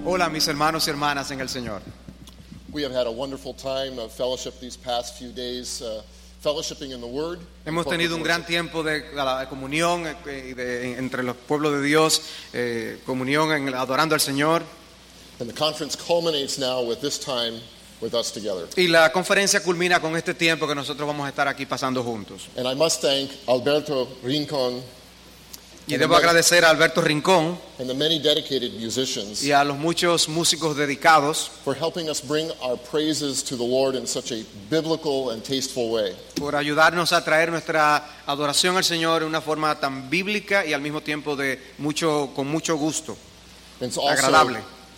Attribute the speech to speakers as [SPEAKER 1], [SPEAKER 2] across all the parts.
[SPEAKER 1] Hola mis hermanos y hermanas en el Señor.
[SPEAKER 2] We have had a wonderful time of fellowship these past few days, fellowshipping in the Word.
[SPEAKER 1] Hemos tenido un gran tiempo de la comunión entre los pueblos de Dios, comunión adorando al Señor.
[SPEAKER 2] And the conference culminates now with this time with us together.
[SPEAKER 1] Y la conferencia culmina con este tiempo que nosotros vamos a estar aquí pasando juntos.
[SPEAKER 2] And I must thank Alberto Rincon
[SPEAKER 1] Y debo agradecer a Alberto Rincón
[SPEAKER 2] and the many dedicated musicians
[SPEAKER 1] y a los muchos músicos dedicados
[SPEAKER 2] for helping us bring our praises to the Lord in such a biblical and tasteful way.
[SPEAKER 1] por ayudarnos a traer nuestra adoración al Señor de una forma tan bíblica y al mismo tiempo con mucho gusto,
[SPEAKER 2] And it's
[SPEAKER 1] agradable.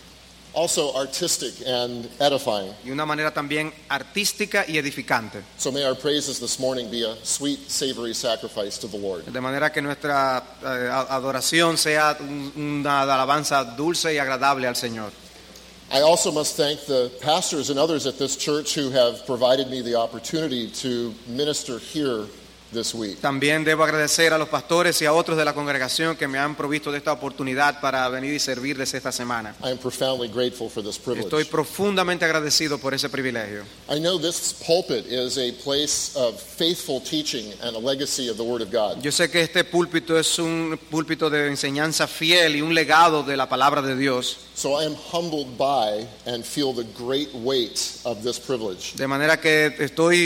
[SPEAKER 2] also artistic and edifying.
[SPEAKER 1] Y una manera también artística y edificante.
[SPEAKER 2] So may our praises this morning be a sweet, savory sacrifice to the Lord.
[SPEAKER 1] De manera que nuestra adoración sea una alabanza dulce y agradable al Señor.
[SPEAKER 2] I also must thank the pastors and others at this church who have provided me the opportunity to minister here this week.
[SPEAKER 1] También debo agradecer a los pastores y a otros de la congregación que me han provisto de esta oportunidad para venir y servirles esta semana.
[SPEAKER 2] I am profoundly grateful for this privilege.
[SPEAKER 1] Estoy profundamente agradecido por ese privilegio.
[SPEAKER 2] I know this pulpit is a place of faithful teaching and a legacy of the Word of God.
[SPEAKER 1] Yo sé que este púlpito es un púlpito de enseñanza fiel y un legado de la palabra de Dios.
[SPEAKER 2] So I am humbled by and feel the great weight of this privilege.
[SPEAKER 1] De manera que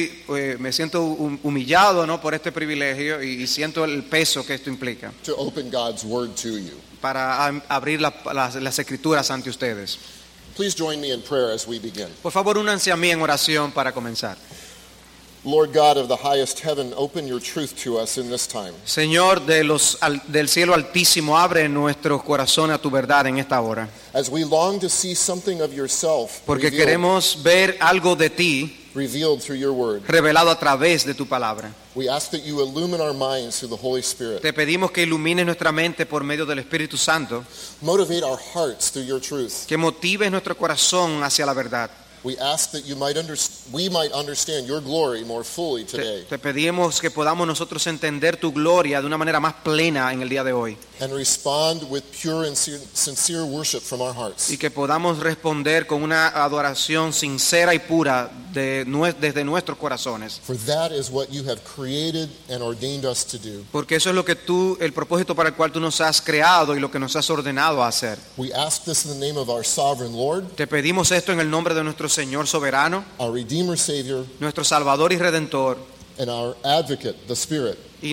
[SPEAKER 1] me siento humillado, ¿no?, por este privilegio y siento el peso que esto implica
[SPEAKER 2] To open God's Word to you.
[SPEAKER 1] para abrir las escrituras ante ustedes.
[SPEAKER 2] Please join me in prayer as we begin.
[SPEAKER 1] Por favor, únanse a mí en oración para comenzar.
[SPEAKER 2] Lord God of the highest heaven, open your truth to us in this time.
[SPEAKER 1] Señor del cielo altísimo, abre nuestro corazón a tu verdad en esta hora.
[SPEAKER 2] As we long to see something of yourself
[SPEAKER 1] Porque queremos ver algo de ti
[SPEAKER 2] revealed through your Word.
[SPEAKER 1] revelado a través de tu palabra.
[SPEAKER 2] We ask that you illumine our minds through the Holy Spirit.
[SPEAKER 1] Te pedimos que ilumines nuestra mente por medio del Espíritu Santo,
[SPEAKER 2] Motivate our hearts through your truth.
[SPEAKER 1] que motives nuestro corazón hacia la verdad.
[SPEAKER 2] We ask that we might understand your glory more fully today
[SPEAKER 1] Te pedimos que podamos nosotros entender tu gloria de una manera más plena en el día de hoy
[SPEAKER 2] and respond with pure and sincere worship from our hearts.
[SPEAKER 1] y que podamos responder con una adoración sincera y pura desde nuestros corazones.
[SPEAKER 2] For that is what you have created and ordained us to do.
[SPEAKER 1] Porque eso es lo que el propósito para el cual tú nos has creado y lo que nos has ordenado a hacer.
[SPEAKER 2] We ask this in the name of our sovereign Lord,
[SPEAKER 1] Te pedimos esto en el nombre de nuestro Señor soberano,
[SPEAKER 2] our Redeemer Savior,
[SPEAKER 1] nuestro Salvador y Redentor,
[SPEAKER 2] and our Advocate, the Spirit.
[SPEAKER 1] y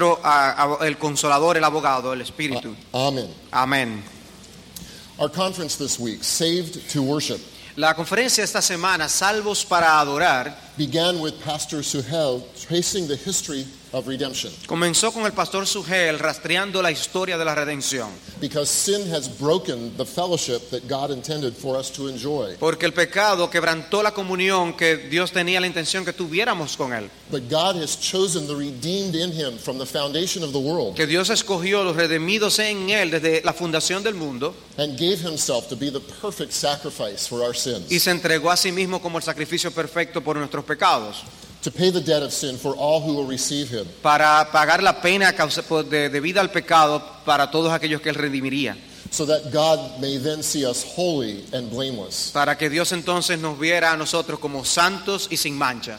[SPEAKER 1] el Consolador, el Abogado, el Espíritu.
[SPEAKER 2] Amen.
[SPEAKER 1] Amén.
[SPEAKER 2] Our conference this week, Saved to Worship,
[SPEAKER 1] La conferencia esta semana, Salvos para Adorar,
[SPEAKER 2] began with Pastor Suhel tracing the history of redemption.
[SPEAKER 1] comenzó con el pastor Sugel rastreando la historia de la redención.
[SPEAKER 2] Because sin has broken the fellowship that God intended for us to enjoy.
[SPEAKER 1] Porque el pecado quebrantó la comunión que Dios tenía la intención que tuviéramos con Él.
[SPEAKER 2] But God has chosen the redeemed in him from the foundation of the world
[SPEAKER 1] Que Dios escogió los redimidos en Él desde la fundación del mundo
[SPEAKER 2] and gave himself to be the perfect sacrifice for our sins,
[SPEAKER 1] y se entregó a sí mismo como el sacrificio perfecto por nuestros pecados,
[SPEAKER 2] to pay the debt of sin for all who will receive him.
[SPEAKER 1] para pagar la pena debida al pecado para todos aquellos que Él redimiría.
[SPEAKER 2] So that God may then see us holy and blameless.
[SPEAKER 1] Para que Dios entonces nos viera a nosotros como santos y sin mancha.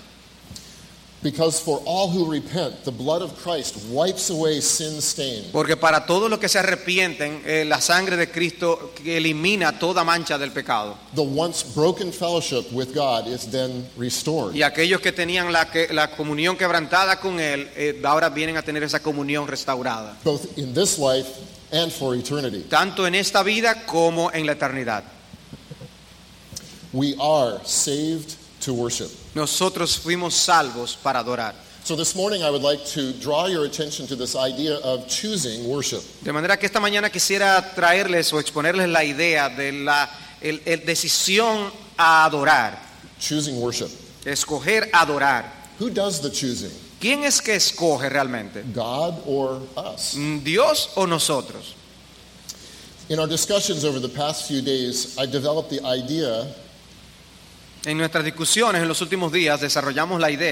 [SPEAKER 2] Because for all who repent, the blood of Christ wipes away sin's stain.
[SPEAKER 1] Porque para todos los que se arrepienten, la sangre de Cristo elimina toda mancha del pecado.
[SPEAKER 2] The once broken fellowship with God is then restored.
[SPEAKER 1] Y aquellos que tenían la comunión quebrantada con Él, ahora vienen a tener esa comunión restaurada.
[SPEAKER 2] Both in this life and for eternity.
[SPEAKER 1] Tanto en esta vida como en la eternidad.
[SPEAKER 2] We are saved to worship.
[SPEAKER 1] Nosotros fuimos salvos para adorar.
[SPEAKER 2] So this morning I would like to draw your attention to this idea of choosing worship.
[SPEAKER 1] De manera que esta mañana quisiera traerles o exponerles la idea de la decisión a adorar.
[SPEAKER 2] Choosing worship.
[SPEAKER 1] Escoger adorar.
[SPEAKER 2] Who does the choosing?
[SPEAKER 1] ¿Quién es que escoge realmente?
[SPEAKER 2] God or us?
[SPEAKER 1] ¿Dios o nosotros?
[SPEAKER 2] In our discussions over the past few days, I developed the idea
[SPEAKER 1] En nuestras discusiones en los últimos días desarrollamos la idea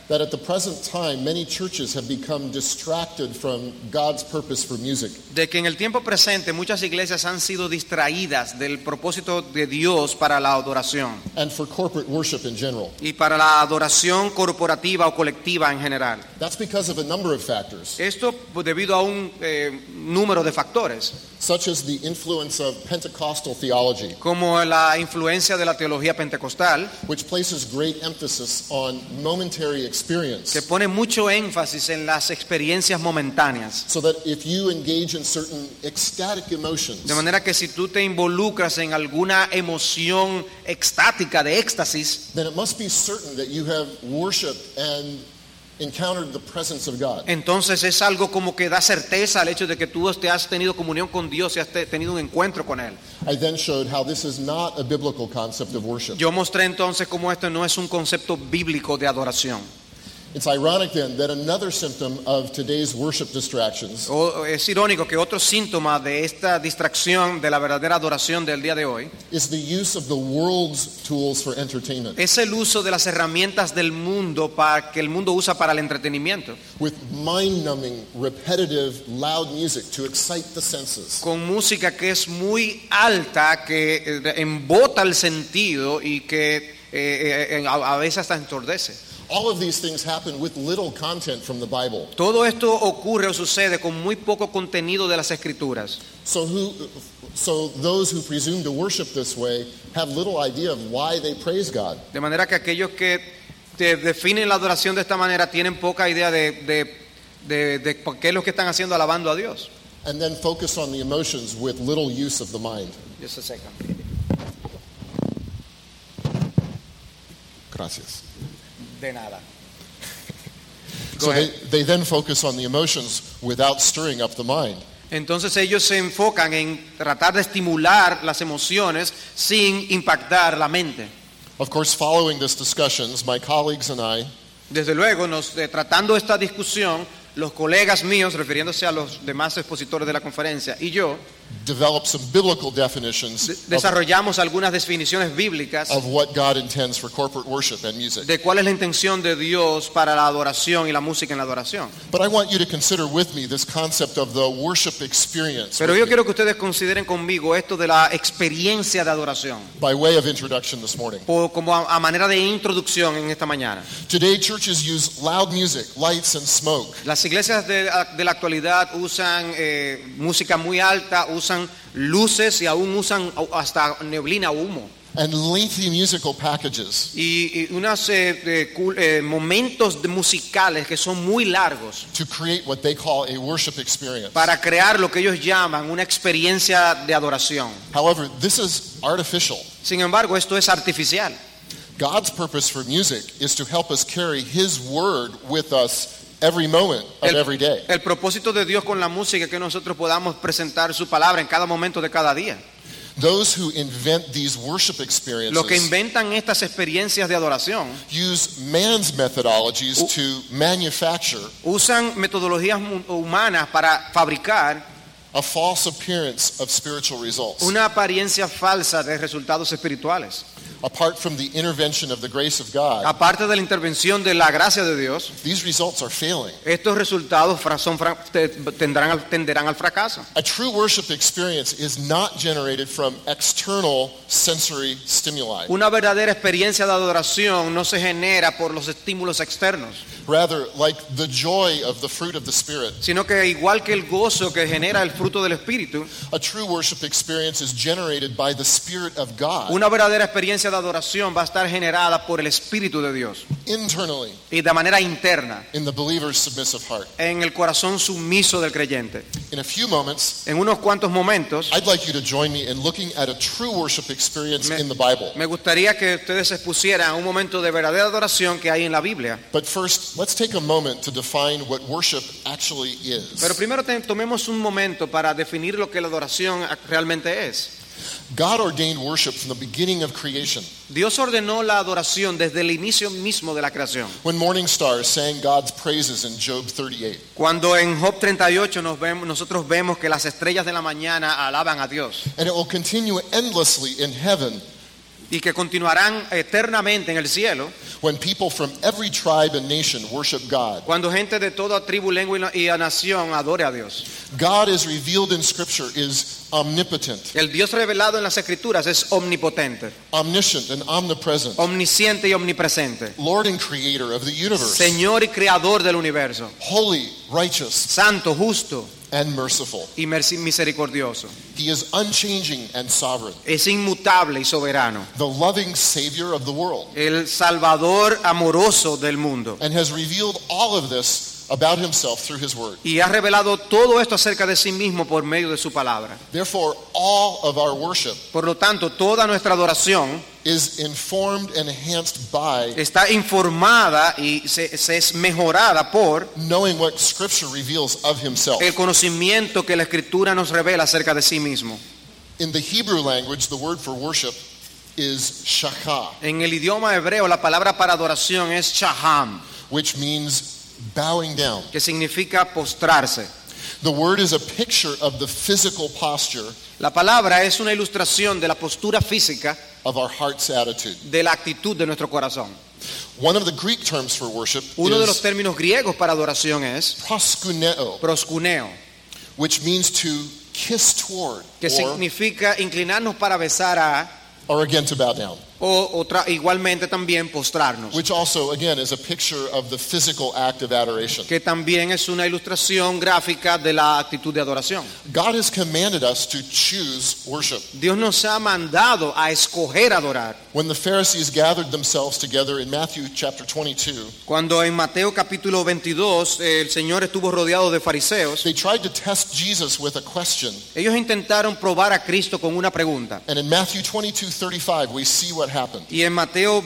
[SPEAKER 2] that at the present time many churches have become distracted from God's purpose for music.
[SPEAKER 1] De que en el tiempo presente muchas iglesias han sido distraídas del propósito de Dios para la adoración
[SPEAKER 2] And for corporate worship in general.
[SPEAKER 1] y para la adoración corporativa o colectiva en general.
[SPEAKER 2] That's because of a number of factors,
[SPEAKER 1] Esto debido a un número de factores,
[SPEAKER 2] such as the influence of Pentecostal theology,
[SPEAKER 1] como la influencia de la teología pentecostal,
[SPEAKER 2] which places great emphasis on momentary
[SPEAKER 1] que
[SPEAKER 2] experience,
[SPEAKER 1] pone mucho énfasis en las experiencias momentáneas.
[SPEAKER 2] so that if you engage in certain ecstatic emotions,
[SPEAKER 1] De manera que si tú te involucras en alguna emoción extática de éxtasis,
[SPEAKER 2] then it must be certain that you have worshiped and encountered the presence of God.
[SPEAKER 1] entonces es algo como que da certeza al hecho de que tú te has tenido comunión con Dios y has tenido un encuentro con Él.
[SPEAKER 2] I then showed how this is not a biblical concept of worship.
[SPEAKER 1] Yo mostré entonces cómo esto no es un concepto bíblico de adoración.
[SPEAKER 2] It's ironic then that another symptom of today's worship distractions
[SPEAKER 1] Es irónico que otro síntoma de esta distracción de la verdadera adoración del día de hoy
[SPEAKER 2] is the use of the world's tools for entertainment,
[SPEAKER 1] es el uso de las herramientas del mundo que el mundo usa para el entretenimiento,
[SPEAKER 2] with mind-numbing, repetitive, loud music to excite the senses.
[SPEAKER 1] con música que es muy alta, que embota el sentido y que a veces hasta entordece.
[SPEAKER 2] All of these things happen with little content from the Bible.
[SPEAKER 1] Todo esto ocurre o sucede con muy poco contenido de las Escrituras.
[SPEAKER 2] So those who presume to worship this way have little idea of why they praise God.
[SPEAKER 1] De manera que aquellos que definen la adoración de esta manera tienen poca idea de por qué es lo que están haciendo alabando a Dios.
[SPEAKER 2] And then focus on the emotions with little use of the mind.
[SPEAKER 1] Just a second.
[SPEAKER 2] Gracias.
[SPEAKER 1] De nada.
[SPEAKER 2] So
[SPEAKER 1] Go ahead.
[SPEAKER 2] they then focus on the emotions without stirring up the mind.
[SPEAKER 1] Entonces ellos se enfocan en tratar de estimular las emociones sin impactar la mente.
[SPEAKER 2] Of course, following this discussions, my colleagues and I
[SPEAKER 1] Desde luego, tratando esta discusión, los colegas míos, refiriéndose a los demás expositores de la conferencia, y yo,
[SPEAKER 2] developed some biblical definitions
[SPEAKER 1] desarrollamos algunas definiciones bíblicas
[SPEAKER 2] of what God intends for corporate worship and music.
[SPEAKER 1] de cuál es la intención de Dios para la adoración y la música en la adoración.
[SPEAKER 2] But I want you to consider with me this concept of the worship experience
[SPEAKER 1] Pero
[SPEAKER 2] with
[SPEAKER 1] yo
[SPEAKER 2] me,
[SPEAKER 1] quiero que ustedes consideren conmigo esto de la experiencia de adoración,
[SPEAKER 2] by way of introduction this morning.
[SPEAKER 1] como a manera de introducción en esta mañana.
[SPEAKER 2] Today, churches use loud music, lights, and smoke
[SPEAKER 1] Las iglesias de la actualidad usan música muy alta, usan luces y aún usan hasta neblina o humo.
[SPEAKER 2] and lengthy musical packages
[SPEAKER 1] Y unos momentos musicales que son muy largos
[SPEAKER 2] to create what they call a worship experience.
[SPEAKER 1] para crear lo que ellos llaman una experiencia de adoración.
[SPEAKER 2] However, this is artificial.
[SPEAKER 1] Sin embargo, esto es artificial.
[SPEAKER 2] God's purpose for music is to help us carry His word with us every moment of every day.
[SPEAKER 1] El propósito de Dios con la música es que nosotros podamos presentar su palabra en cada momento de cada día.
[SPEAKER 2] Those who invent these worship
[SPEAKER 1] Los que
[SPEAKER 2] experiences
[SPEAKER 1] inventan estas experiencias de adoración
[SPEAKER 2] use man's methodologies to manufacture
[SPEAKER 1] usan metodologías humanas para fabricar
[SPEAKER 2] a false appearance of spiritual results.
[SPEAKER 1] una apariencia falsa de resultados espirituales.
[SPEAKER 2] Apart from the intervention of the grace of God,
[SPEAKER 1] Aparte de la intervención de la gracia de Dios,
[SPEAKER 2] these results are failing.
[SPEAKER 1] estos resultados tenderán al fracaso.
[SPEAKER 2] A true worship experience is not generated from external sensory stimuli.
[SPEAKER 1] Una verdadera experiencia de adoración no se genera por los estímulos externos,
[SPEAKER 2] Rather, like the joy of the fruit of the Spirit,
[SPEAKER 1] sino que igual que el gozo que genera el fruto del Espíritu,
[SPEAKER 2] a true worship experience is generated by the Spirit of God
[SPEAKER 1] una verdadera experiencia de adoración va a estar generada por el Espíritu de Dios
[SPEAKER 2] internally
[SPEAKER 1] y de manera interna
[SPEAKER 2] in the believer's submissive heart.
[SPEAKER 1] en el corazón sumiso del creyente.
[SPEAKER 2] In a few moments,
[SPEAKER 1] En unos cuantos momentos
[SPEAKER 2] I'd like you to join me in looking at a true worship experience in the Bible.
[SPEAKER 1] me gustaría que ustedes se expusieran a un momento de verdadera adoración que hay en la Biblia.
[SPEAKER 2] But first, let's take a moment to define what worship actually is.
[SPEAKER 1] Pero primero tomemos un momento para definir lo que la adoración realmente es.
[SPEAKER 2] God ordained worship from the beginning of creation.
[SPEAKER 1] Dios ordenó la adoración desde el inicio mismo de la creación.
[SPEAKER 2] When morning stars sang God's praises in Job 38,
[SPEAKER 1] Cuando en Job 38 nosotros vemos que las estrellas de la mañana alaban a Dios.
[SPEAKER 2] and it will continue endlessly in heaven
[SPEAKER 1] y que continuarán eternamente en el cielo,
[SPEAKER 2] when people from every tribe and nation worship God.
[SPEAKER 1] cuando gente de toda tribu, lengua y nación adore a Dios.
[SPEAKER 2] God is revealed in Scripture is omnipotent,
[SPEAKER 1] El Dios revelado en las Escrituras es omnipotente,
[SPEAKER 2] omniscient, and omnipresent,
[SPEAKER 1] omnisciente y omnipresente,
[SPEAKER 2] Lord and Creator of the universe,
[SPEAKER 1] Señor y creador del universo,
[SPEAKER 2] holy, righteous,
[SPEAKER 1] santo, justo
[SPEAKER 2] and merciful.
[SPEAKER 1] y misericordioso.
[SPEAKER 2] He is unchanging and sovereign,
[SPEAKER 1] Es inmutable y soberano,
[SPEAKER 2] the loving Savior of the world,
[SPEAKER 1] el Salvador amoroso del mundo.
[SPEAKER 2] and has revealed all of this about himself through his word.
[SPEAKER 1] Y ha revelado todo esto acerca de sí mismo por medio de su palabra.
[SPEAKER 2] Therefore, all of our worship
[SPEAKER 1] Por lo tanto, toda nuestra adoración
[SPEAKER 2] is informed and enhanced by
[SPEAKER 1] está informada y se es mejorada por
[SPEAKER 2] knowing what Scripture reveals of himself.
[SPEAKER 1] el conocimiento que la Escritura nos revela acerca de sí mismo.
[SPEAKER 2] In the Hebrew language, the word for worship is shachah,
[SPEAKER 1] En el idioma hebreo, la palabra para adoración es shaham,
[SPEAKER 2] which means bowing down.
[SPEAKER 1] que significa postrarse.
[SPEAKER 2] The word is a picture of the physical posture
[SPEAKER 1] La palabra es una ilustración de la postura física
[SPEAKER 2] of our heart's attitude.
[SPEAKER 1] de la actitud de nuestro corazón.
[SPEAKER 2] One of the Greek terms for worship
[SPEAKER 1] Uno de los
[SPEAKER 2] is
[SPEAKER 1] términos griegos para adoración es
[SPEAKER 2] proskuneo,
[SPEAKER 1] proskuneo,
[SPEAKER 2] which means to kiss toward,
[SPEAKER 1] que significa inclinarnos para besar a,
[SPEAKER 2] or again to bow down,
[SPEAKER 1] igualmente también postrarnos,
[SPEAKER 2] which also again is a picture of the physical act of adoration.
[SPEAKER 1] que también es una ilustración gráfica de la actitud de adoración.
[SPEAKER 2] God has commanded us to choose worship.
[SPEAKER 1] Dios nos ha mandado a escoger adorar.
[SPEAKER 2] When the Pharisees gathered themselves together in Matthew chapter 22,
[SPEAKER 1] Cuando en Mateo capítulo 22 el Señor estuvo rodeado de fariseos,
[SPEAKER 2] they tried to test Jesus with a question.
[SPEAKER 1] ellos intentaron probar a Cristo con una pregunta.
[SPEAKER 2] And in Matthew 22:35, we see what happened.
[SPEAKER 1] Y en Mateo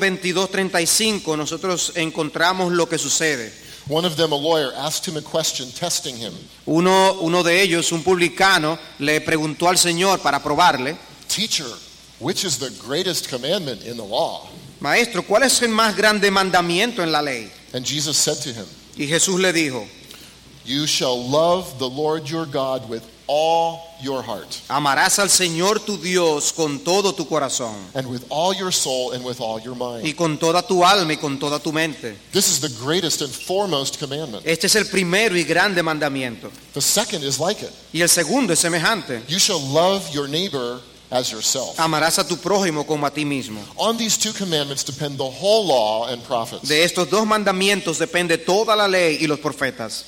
[SPEAKER 1] 22:35 nosotros encontramos lo que sucede.
[SPEAKER 2] One of them, a lawyer, asked him a question, testing him.
[SPEAKER 1] Uno de ellos, un publicano, le preguntó al Señor para probarle:
[SPEAKER 2] Teacher, which is the greatest commandment in the law?
[SPEAKER 1] Maestro, ¿cuál es el más grande mandamiento en la ley?
[SPEAKER 2] And Jesus said to him,
[SPEAKER 1] Y Jesús le dijo:
[SPEAKER 2] You shall love the Lord your God with all your heart,
[SPEAKER 1] amarás al Señor tu Dios con todo tu corazón,
[SPEAKER 2] and with all your soul, and with all your mind.
[SPEAKER 1] y con toda tu alma y con toda tu mente.
[SPEAKER 2] This is the greatest and foremost commandment.
[SPEAKER 1] Este es el primero y grande mandamiento.
[SPEAKER 2] The second is like it.
[SPEAKER 1] Y el segundo es semejante:
[SPEAKER 2] You shall love your neighbor as yourself.
[SPEAKER 1] amarás a tu prójimo como a ti mismo.
[SPEAKER 2] On these two commandments depend the whole law and prophets.
[SPEAKER 1] De estos dos mandamientos depende toda la ley y los profetas.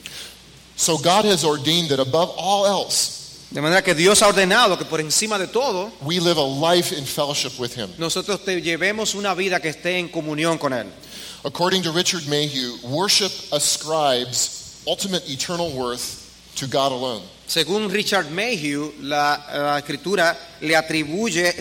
[SPEAKER 2] So God has ordained that above all else,
[SPEAKER 1] De manera que Dios ha ordenado que por encima de todo
[SPEAKER 2] we live a life in fellowship with Him.
[SPEAKER 1] nosotros llevemos una vida que esté en comunión con Él.
[SPEAKER 2] According to Richard Mayhew, worship ascribes ultimate eternal worth to God alone.
[SPEAKER 1] Según Richard Mayhew, la Escritura le atribuye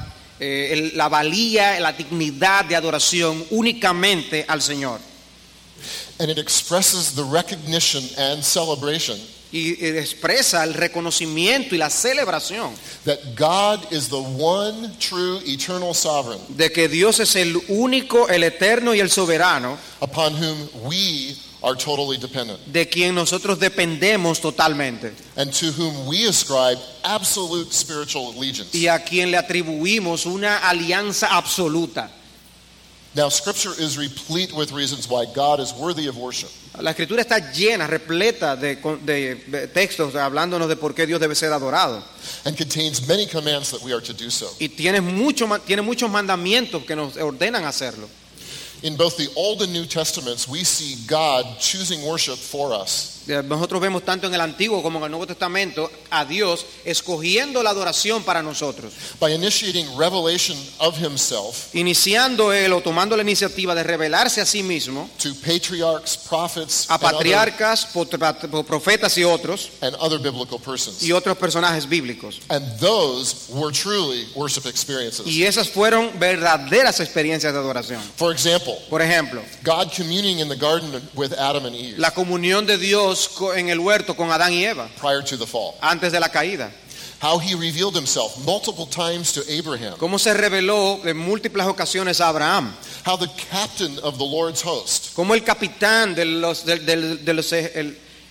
[SPEAKER 1] la valía, la dignidad de adoración únicamente al Señor.
[SPEAKER 2] And it expresses the recognition and celebration
[SPEAKER 1] Y expresa el reconocimiento y la celebración
[SPEAKER 2] that God is the one true eternal sovereign
[SPEAKER 1] de que Dios es el único, el eterno y el soberano,
[SPEAKER 2] upon whom we are totally dependent,
[SPEAKER 1] de quien nosotros dependemos totalmente
[SPEAKER 2] and to whom we ascribe absolute spiritual allegiance.
[SPEAKER 1] y a quien le atribuimos una alianza absoluta.
[SPEAKER 2] Now, Scripture is replete with reasons why God is worthy of worship.
[SPEAKER 1] La Escritura está llena, repleta de textos hablándonos de por qué Dios debe ser adorado.
[SPEAKER 2] And contains many commands that we are to do so.
[SPEAKER 1] Y tiene muchos mandamientos que nos ordenan hacerlo.
[SPEAKER 2] In both the Old and New Testaments, we see God choosing worship for us.
[SPEAKER 1] Nosotros vemos tanto en el Antiguo como en el Nuevo Testamento a Dios escogiendo la adoración para nosotros,
[SPEAKER 2] By initiating revelation of Himself
[SPEAKER 1] iniciando Él o tomando la iniciativa de revelarse a sí mismo
[SPEAKER 2] to patriarchs, prophets,
[SPEAKER 1] a patriarcas, profetas y
[SPEAKER 2] other biblical persons.
[SPEAKER 1] otros personajes bíblicos.
[SPEAKER 2] And those were truly worship experiences.
[SPEAKER 1] Y esas fueron verdaderas experiencias de adoración.
[SPEAKER 2] For example,
[SPEAKER 1] Por ejemplo,
[SPEAKER 2] God communing in the garden with Adam and Eve
[SPEAKER 1] la comunión de Dios en el huerto con Adán y Eva
[SPEAKER 2] prior to the fall.
[SPEAKER 1] antes de la caída.
[SPEAKER 2] How He revealed Himself multiple times to Abraham.
[SPEAKER 1] Cómo se reveló en múltiples ocasiones a Abraham.
[SPEAKER 2] How the captain of the Lord's host
[SPEAKER 1] Cómo el capitán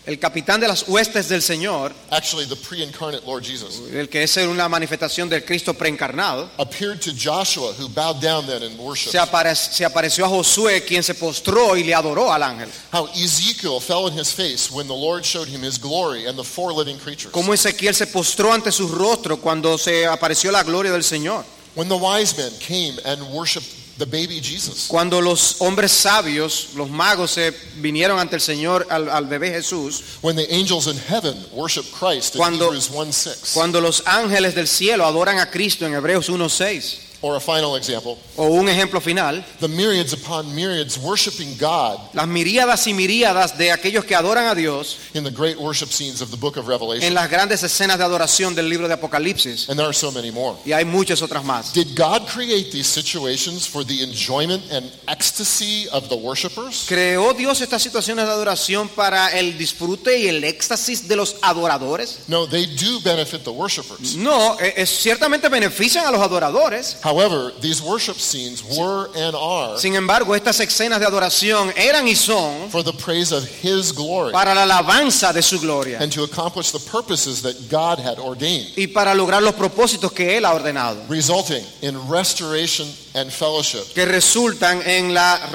[SPEAKER 1] El capitán de las huestes del Señor,
[SPEAKER 2] actually the pre-incarnate Lord Jesus,
[SPEAKER 1] el que es una manifestación del Cristo preencarnado,
[SPEAKER 2] appeared to Joshua, who bowed down then in worship.
[SPEAKER 1] se apareció a Josué, quien se postró y le adoró al ángel.
[SPEAKER 2] How Ezekiel fell in his face when the Lord showed him his glory and the four living creatures.
[SPEAKER 1] Cómo Ezequiel se postró ante su rostro cuando se apareció la gloria del Señor.
[SPEAKER 2] When the wise men came and worshiped the baby Jesus.
[SPEAKER 1] Cuando los hombres sabios, los magos, se vinieron ante el Señor, al bebé Jesús.
[SPEAKER 2] When the angels in heaven worship Christ in Hebrews 1:6.
[SPEAKER 1] Cuando los ángeles del cielo adoran a Cristo en Hebreos 1:6.
[SPEAKER 2] Or a final example,
[SPEAKER 1] O un ejemplo final,
[SPEAKER 2] the myriads upon myriads worshiping God
[SPEAKER 1] las miríadas y miríadas de aquellos que adoran a Dios
[SPEAKER 2] in the great worship scenes of the book of
[SPEAKER 1] en
[SPEAKER 2] Revelation.
[SPEAKER 1] las grandes escenas de adoración del libro de Apocalipsis.
[SPEAKER 2] And there are so many more.
[SPEAKER 1] Y hay muchas otras más.
[SPEAKER 2] Did God create these situations for the enjoyment and ecstasy of the worshipers?
[SPEAKER 1] ¿Creó Dios estas situaciones de adoración para el disfrute y el éxtasis de los adoradores?
[SPEAKER 2] No, they do benefit the worshipers.
[SPEAKER 1] No, ciertamente benefician a los adoradores.
[SPEAKER 2] However, these worship scenes were and are
[SPEAKER 1] Sin embargo, estas escenas de adoración eran y son
[SPEAKER 2] for the praise of His glory
[SPEAKER 1] para la alabanza de su gloria
[SPEAKER 2] and to accomplish the purposes that God had ordained,
[SPEAKER 1] y para lograr los propósitos que Él ha ordenado,
[SPEAKER 2] resulting in restoration and fellowship
[SPEAKER 1] que resultan en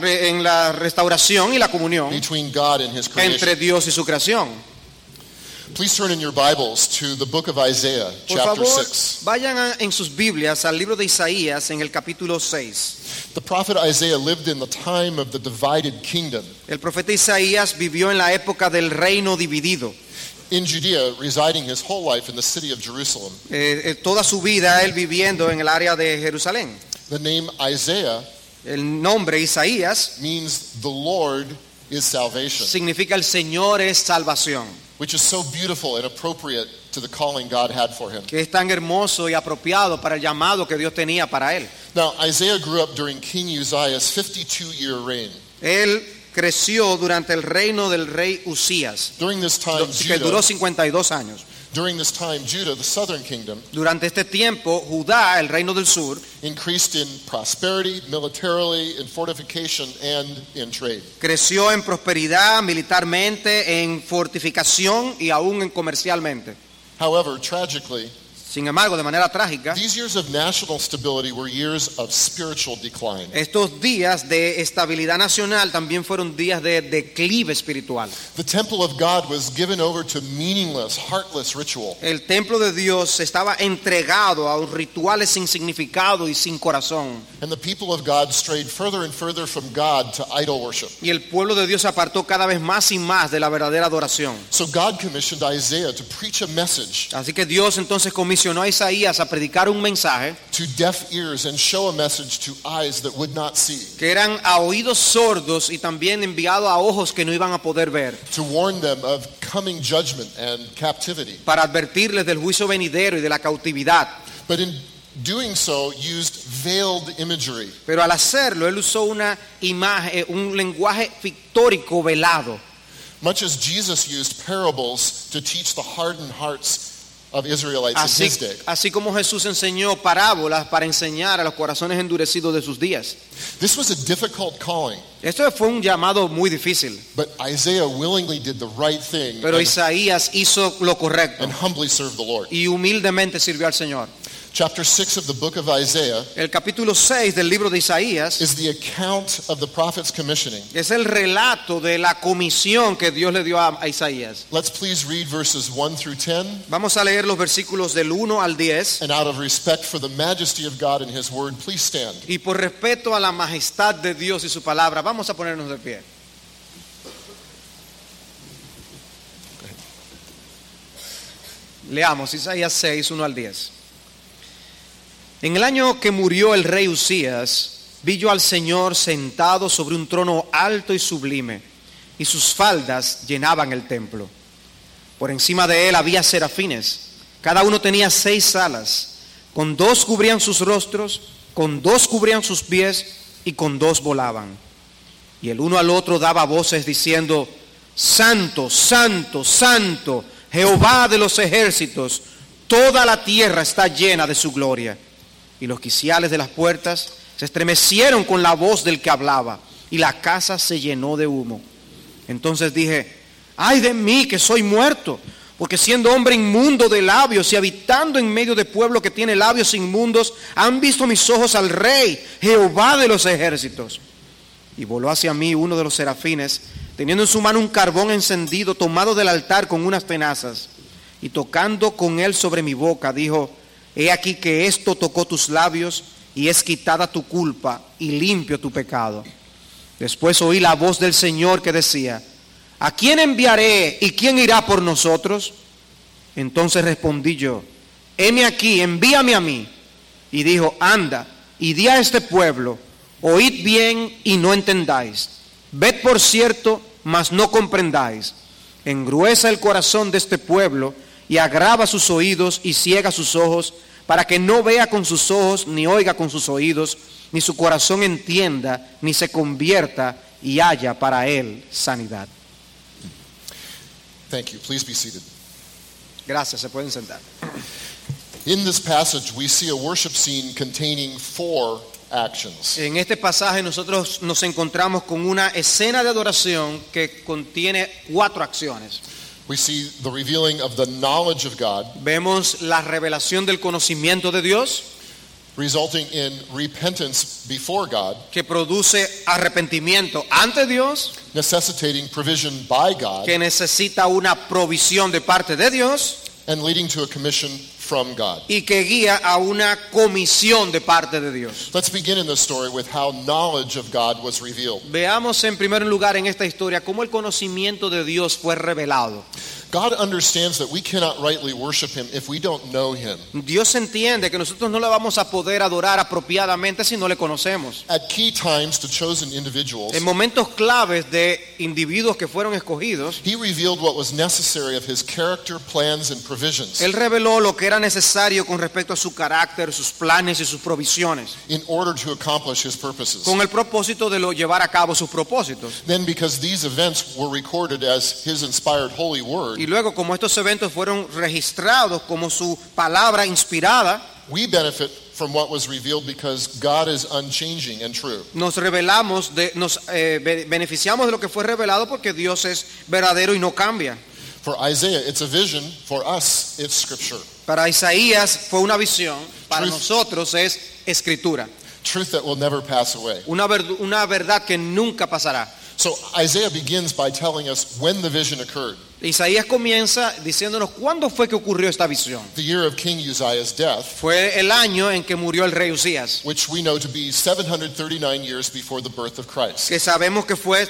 [SPEAKER 1] la restauración y la comunión
[SPEAKER 2] between God and His creation.
[SPEAKER 1] entre Dios y su creación.
[SPEAKER 2] Please turn in your Bibles to the book of Isaiah,
[SPEAKER 1] Por
[SPEAKER 2] chapter
[SPEAKER 1] favor,
[SPEAKER 2] 6.
[SPEAKER 1] vayan en sus Biblias al libro de Isaías en el capítulo 6.
[SPEAKER 2] The prophet Isaiah lived in the time of the divided kingdom
[SPEAKER 1] El profeta Isaías vivió en la época del reino dividido.
[SPEAKER 2] in Judea, residing his whole life in the city of Jerusalem.
[SPEAKER 1] Toda su vida él viviendo en el área de Jerusalén.
[SPEAKER 2] The name Isaiah
[SPEAKER 1] El nombre Isaías
[SPEAKER 2] means the Lord is salvation,
[SPEAKER 1] significa el Señor es salvación,
[SPEAKER 2] which is so beautiful and appropriate to the calling God had for him.
[SPEAKER 1] que es tan hermoso y apropiado para el llamado que Dios tenía para él.
[SPEAKER 2] Now, Isaiah grew up during King Uzziah's 52-year reign.
[SPEAKER 1] Él creció durante el reino del rey Usías,
[SPEAKER 2] During this time,
[SPEAKER 1] que duró
[SPEAKER 2] Judah,
[SPEAKER 1] 52 años.
[SPEAKER 2] the southern kingdom,
[SPEAKER 1] Durante este tiempo, Judá, el reino del sur,
[SPEAKER 2] increased in prosperity, militarily, in fortification, and in trade.
[SPEAKER 1] creció en prosperidad militarmente, en fortificación y aún en comercialmente.
[SPEAKER 2] However, tragically,
[SPEAKER 1] Sin embargo, de manera trágica,
[SPEAKER 2] these years of national stability were years of spiritual decline.
[SPEAKER 1] estos días de estabilidad nacional también fueron días de declive espiritual.
[SPEAKER 2] The temple of God was given over to meaningless, heartless ritual.
[SPEAKER 1] El templo de Dios estaba entregado a rituales sin significado y sin corazón.
[SPEAKER 2] And the people of God strayed further and further from God to idol worship.
[SPEAKER 1] Y el pueblo de Dios se apartó cada vez más y más de la verdadera adoración.
[SPEAKER 2] So God commissioned Isaiah to preach a message
[SPEAKER 1] Así que Dios entonces comisionó a Isaías a predicar un mensaje
[SPEAKER 2] to deaf ears and show a message to eyes that would not see,
[SPEAKER 1] que eran a oídos sordos y también enviado a ojos que no iban a poder ver,
[SPEAKER 2] to warn them of coming judgment and captivity.
[SPEAKER 1] para advertirles del juicio venidero y de la cautividad.
[SPEAKER 2] But in doing so, used veiled imagery.
[SPEAKER 1] Pero al hacerlo, él usó una imagen, un lenguaje pictórico velado.
[SPEAKER 2] Much as Jesus used parables to teach the hardened hearts of Israelites in his day.
[SPEAKER 1] Así como Jesús enseñó parábolas para enseñar a los corazones endurecidos de sus días.
[SPEAKER 2] This was a difficult calling,
[SPEAKER 1] Esto fue un llamado muy difícil,
[SPEAKER 2] but Isaiah willingly did the right thing
[SPEAKER 1] pero Isaías hizo lo correcto
[SPEAKER 2] and humbly served the Lord.
[SPEAKER 1] y humildemente sirvió al Señor.
[SPEAKER 2] Chapter 6 of the book of Isaiah
[SPEAKER 1] El capítulo 6 del libro de Isaías
[SPEAKER 2] is the account of the prophet's commissioning.
[SPEAKER 1] es el relato de la comisión que Dios le dio a Isaías.
[SPEAKER 2] Let's please read verses 1 through 10,
[SPEAKER 1] Vamos a leer los versículos del 1 al 10
[SPEAKER 2] and out of respect for the majesty of God and his word, please stand.
[SPEAKER 1] y por respeto a la majestad de Dios y su palabra, vamos a ponernos de pie. Leamos Isaías 6, 1 al 10. En el año que murió el rey Usías, vi yo al Señor sentado sobre un trono alto y sublime, y sus faldas llenaban el templo. Por encima de él había serafines, cada uno tenía 6 alas, con 2 cubrían sus rostros, con 2 cubrían sus pies, y con 2 volaban. Y el uno al otro daba voces diciendo: Santo, Santo, Santo, Jehová de los ejércitos, toda la tierra está llena de su gloria. Y los quiciales de las puertas se estremecieron con la voz del que hablaba, y la casa se llenó de humo. Entonces dije: ay de mí que soy muerto, porque siendo hombre inmundo de labios y habitando en medio de pueblo que tiene labios inmundos, han visto mis ojos al Rey, Jehová de los ejércitos. Y voló hacia mí uno de los serafines, teniendo en su mano un carbón encendido, tomado del altar con unas tenazas, y tocando con él sobre mi boca, dijo, he aquí que esto tocó tus labios, y es quitada tu culpa, y limpio tu pecado. Después oí la voz del Señor que decía, ¿a quién enviaré y quién irá por nosotros? Entonces respondí yo, heme aquí, envíame a mí. Y dijo, anda, y di a este pueblo, oíd bien y no entendáis. Ved por cierto, mas no comprendáis. Engruesa el corazón de este pueblo y agrava sus oídos y ciega sus ojos, para que no vea con sus ojos, ni oiga con sus oídos, ni su corazón entienda, ni se convierta y haya para él sanidad.
[SPEAKER 2] Thank you. Please be seated.
[SPEAKER 1] Gracias, se pueden sentar.
[SPEAKER 2] In this passage, we see a worship scene containing 4 actions.
[SPEAKER 1] En este pasaje nosotros nos encontramos con una escena de adoración que contiene 4 acciones.
[SPEAKER 2] We see the revealing of the knowledge of God,
[SPEAKER 1] Vemos la revelación del conocimiento de Dios,
[SPEAKER 2] resulting in repentance before God,
[SPEAKER 1] que produce arrepentimiento ante Dios,
[SPEAKER 2] necessitating provision by God,
[SPEAKER 1] que necesita una provisión de parte de Dios
[SPEAKER 2] and leading to a commission from God.
[SPEAKER 1] y que guía a una comisión de parte de Dios.
[SPEAKER 2] Let's begin in this story with how knowledge of God was revealed.
[SPEAKER 1] Veamos en primer lugar en esta historia cómo el conocimiento de Dios fue revelado.
[SPEAKER 2] God understands that we cannot rightly worship Him if we don't know Him.
[SPEAKER 1] Dios entiende que nosotros no le vamos a poder adorar apropiadamente si no le conocemos.
[SPEAKER 2] At key times to chosen individuals,
[SPEAKER 1] En momentos claves de individuos que fueron escogidos,
[SPEAKER 2] He revealed what was necessary of His character, plans, and provisions
[SPEAKER 1] Él reveló lo que era necesario con respecto a su carácter, sus planes y sus provisiones,
[SPEAKER 2] in order to accomplish His purposes.
[SPEAKER 1] con el propósito de llevar a cabo sus propósitos.
[SPEAKER 2] Then, because these events were recorded as His inspired holy word,
[SPEAKER 1] Y luego, como estos eventos fueron registrados como su palabra inspirada,
[SPEAKER 2] we benefit from what was revealed because God is unchanging and true.
[SPEAKER 1] nos beneficiamos de lo que fue revelado porque Dios es verdadero y no cambia.
[SPEAKER 2] For Isaiah, it's a vision. For us, it's scripture.
[SPEAKER 1] Para Isaías fue una visión, para
[SPEAKER 2] Truth.
[SPEAKER 1] nosotros es escritura,
[SPEAKER 2] Truth that will never pass away.
[SPEAKER 1] una verdad que nunca pasará.
[SPEAKER 2] So Isaiah begins by telling us when the vision occurred.
[SPEAKER 1] Isaías comienza diciéndonos cuándo fue que ocurrió esta visión.
[SPEAKER 2] The year of King Uzziah's death,
[SPEAKER 1] Fue el año en que murió el rey Usías,
[SPEAKER 2] which we know to be 739 years before the birth of Christ.
[SPEAKER 1] que sabemos que fue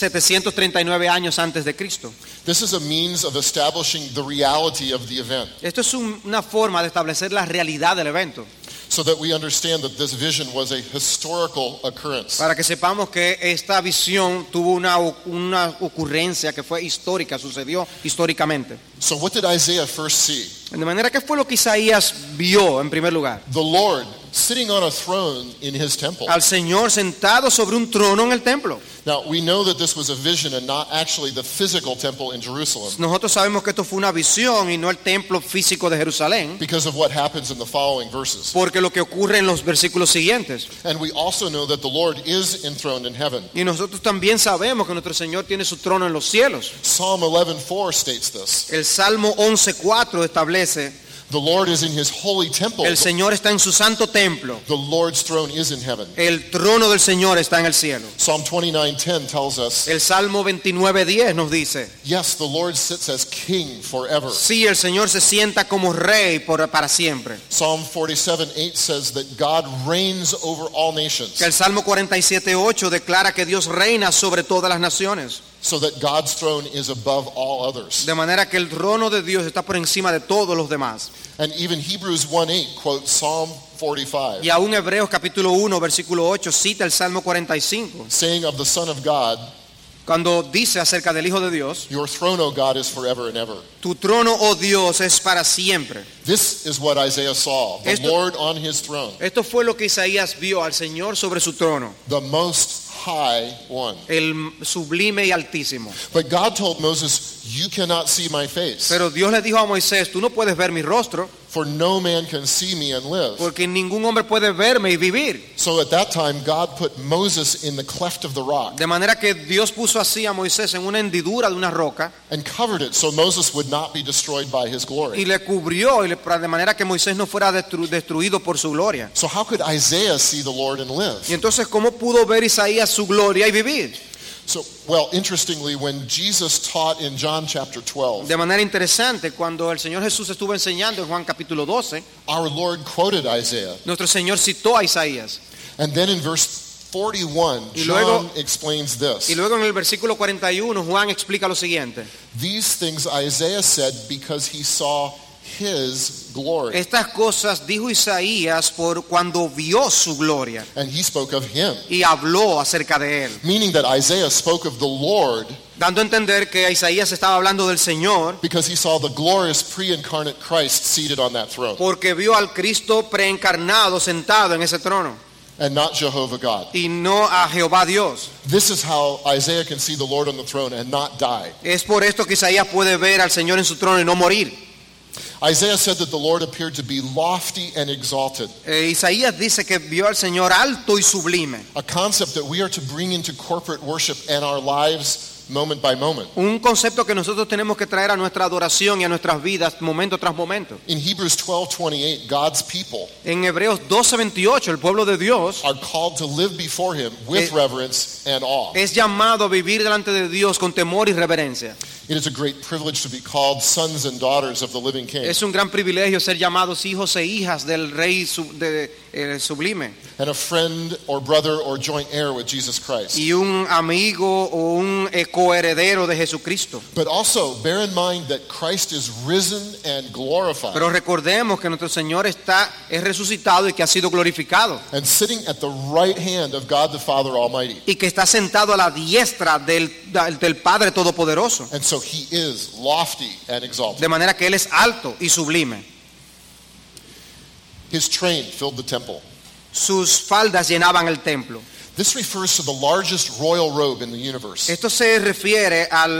[SPEAKER 1] 739 años antes de Cristo.
[SPEAKER 2] This is a means of establishing the reality of the event,
[SPEAKER 1] Esto es una forma de establecer la realidad del evento,
[SPEAKER 2] so that we understand that this vision was a historical occurrence.
[SPEAKER 1] para que sepamos que esta visión tuvo una ocurrencia que fue histórica, sucedió históricamente.
[SPEAKER 2] So what did Isaiah first see?
[SPEAKER 1] De manera que fue lo que Isaías vio en primer lugar.
[SPEAKER 2] The Lord sitting on a throne in His temple.
[SPEAKER 1] Al Señor sentado sobre un trono en el templo.
[SPEAKER 2] Now, we know that this was a vision and not actually the physical temple in Jerusalem
[SPEAKER 1] Nosotros sabemos que esto fue una visión y no el templo físico de Jerusalén,
[SPEAKER 2] because of what happens in the following verses.
[SPEAKER 1] porque lo que ocurre en los versículos siguientes.
[SPEAKER 2] And we also know that the Lord is enthroned in heaven.
[SPEAKER 1] Y nosotros también sabemos que nuestro Señor tiene su trono en los cielos.
[SPEAKER 2] Psalm 11:4 states this.
[SPEAKER 1] El Salmo 11:4 establece:
[SPEAKER 2] The Lord is in His holy temple.
[SPEAKER 1] el Señor está en su santo templo.
[SPEAKER 2] The Lord's throne is in heaven.
[SPEAKER 1] El trono del Señor está en el cielo.
[SPEAKER 2] Psalm 29:10 tells us,
[SPEAKER 1] El Salmo 29:10 nos dice:
[SPEAKER 2] yes, the Lord sits as king forever.
[SPEAKER 1] sí, el Señor se sienta como rey para siempre.
[SPEAKER 2] Psalm 47:8 says that God reigns over all nations,
[SPEAKER 1] El Salmo 47:8 declara que Dios reina sobre todas las naciones,
[SPEAKER 2] so that God's throne is above all others.
[SPEAKER 1] de manera que el trono de Dios está por encima de todos los demás.
[SPEAKER 2] And even Hebrews 1:8 quotes Psalm 45,
[SPEAKER 1] Y aún Hebreos capítulo 1 versículo 8 cita el Salmo 45
[SPEAKER 2] saying of the Son of God,
[SPEAKER 1] cuando dice acerca del Hijo de Dios:
[SPEAKER 2] your throne, O God, is forever and ever.
[SPEAKER 1] tu trono, oh Dios, es para siempre.
[SPEAKER 2] This is what Isaiah saw, the
[SPEAKER 1] Esto-
[SPEAKER 2] Lord on His throne,
[SPEAKER 1] Esto fue lo que Isaías vio, al Señor sobre su trono,
[SPEAKER 2] the most high one.
[SPEAKER 1] el sublime y altísimo.
[SPEAKER 2] But God told Moses, you cannot see my face.
[SPEAKER 1] Pero Dios le dijo a Moisés: tú no puedes ver mi rostro,
[SPEAKER 2] for no man can see me and live.
[SPEAKER 1] porque ningún hombre puede verme y vivir.
[SPEAKER 2] So at that time, God put Moses in the cleft of the rock
[SPEAKER 1] De manera que Dios puso así a Moisés en una hendidura de una roca
[SPEAKER 2] and covered it so Moses would not be destroyed by his
[SPEAKER 1] y
[SPEAKER 2] glory.
[SPEAKER 1] le cubrió de manera que Moisés no fuera destruido por su gloria.
[SPEAKER 2] So how could Isaiah see the Lord and live?
[SPEAKER 1] Y entonces, ¿cómo pudo ver Isaías su gloria y vivir?
[SPEAKER 2] So, well, interestingly, when Jesus taught in John chapter 12,
[SPEAKER 1] De manera interesante, cuando el Señor Jesús estuvo enseñando en Juan capítulo 12,
[SPEAKER 2] our Lord quoted Isaiah.
[SPEAKER 1] nuestro Señor citó a Isaías.
[SPEAKER 2] And then in verse 41,
[SPEAKER 1] Y luego-
[SPEAKER 2] John explains this.
[SPEAKER 1] Y luego en el versículo 41, Juan explica lo siguiente.
[SPEAKER 2] These things Isaiah said because he saw his glory.
[SPEAKER 1] Estas cosas dijo Isaías por cuando vio su gloria
[SPEAKER 2] And he spoke of him.
[SPEAKER 1] y habló acerca de él,
[SPEAKER 2] Meaning that Isaiah spoke of the Lord
[SPEAKER 1] dando a entender que Isaías estaba hablando del Señor
[SPEAKER 2] because he saw the glorious pre-incarnate Christ seated on that throne
[SPEAKER 1] porque vio al Cristo preencarnado sentado en ese trono
[SPEAKER 2] and not Jehovah God.
[SPEAKER 1] y no a Jehová Dios.
[SPEAKER 2] This is how Isaiah can see the Lord on the throne and not die.
[SPEAKER 1] Es por esto que Isaías puede ver al Señor en su trono y no morir.
[SPEAKER 2] Isaiah said that the Lord appeared to be lofty and exalted,
[SPEAKER 1] Isaías dice que vio al Señor alto y sublime,
[SPEAKER 2] a concept that we are to bring into corporate worship and our lives moment by moment.
[SPEAKER 1] un concepto que nosotros tenemos que traer a nuestra adoración y a nuestras vidas momento tras momento.
[SPEAKER 2] In Hebrews 12:28, God's people
[SPEAKER 1] En Hebreos 12:28, el pueblo de Dios
[SPEAKER 2] are called to live before him with reverence and awe.
[SPEAKER 1] es llamado a vivir delante de Dios con temor y reverencia.
[SPEAKER 2] It is a great privilege to be called sons and daughters of the living King,
[SPEAKER 1] Es un gran privilegio ser llamados hijos e hijas del Rey sublime
[SPEAKER 2] and a friend or brother or joint heir with Jesus Christ.
[SPEAKER 1] y un amigo o un coheredero de Jesucristo.
[SPEAKER 2] But also bear in mind that Christ is risen and glorified
[SPEAKER 1] Pero recordemos que nuestro Señor es resucitado y que ha sido glorificado
[SPEAKER 2] and sitting at the right hand of God the Father Almighty.
[SPEAKER 1] y que está sentado a la diestra del Padre Todopoderoso.
[SPEAKER 2] And so he is lofty and exalted.
[SPEAKER 1] De manera que Él es alto y sublime.
[SPEAKER 2] His train filled the temple.
[SPEAKER 1] Sus faldas llenaban el templo.
[SPEAKER 2] This refers to the largest royal robe in the universe.
[SPEAKER 1] Esto se refiere a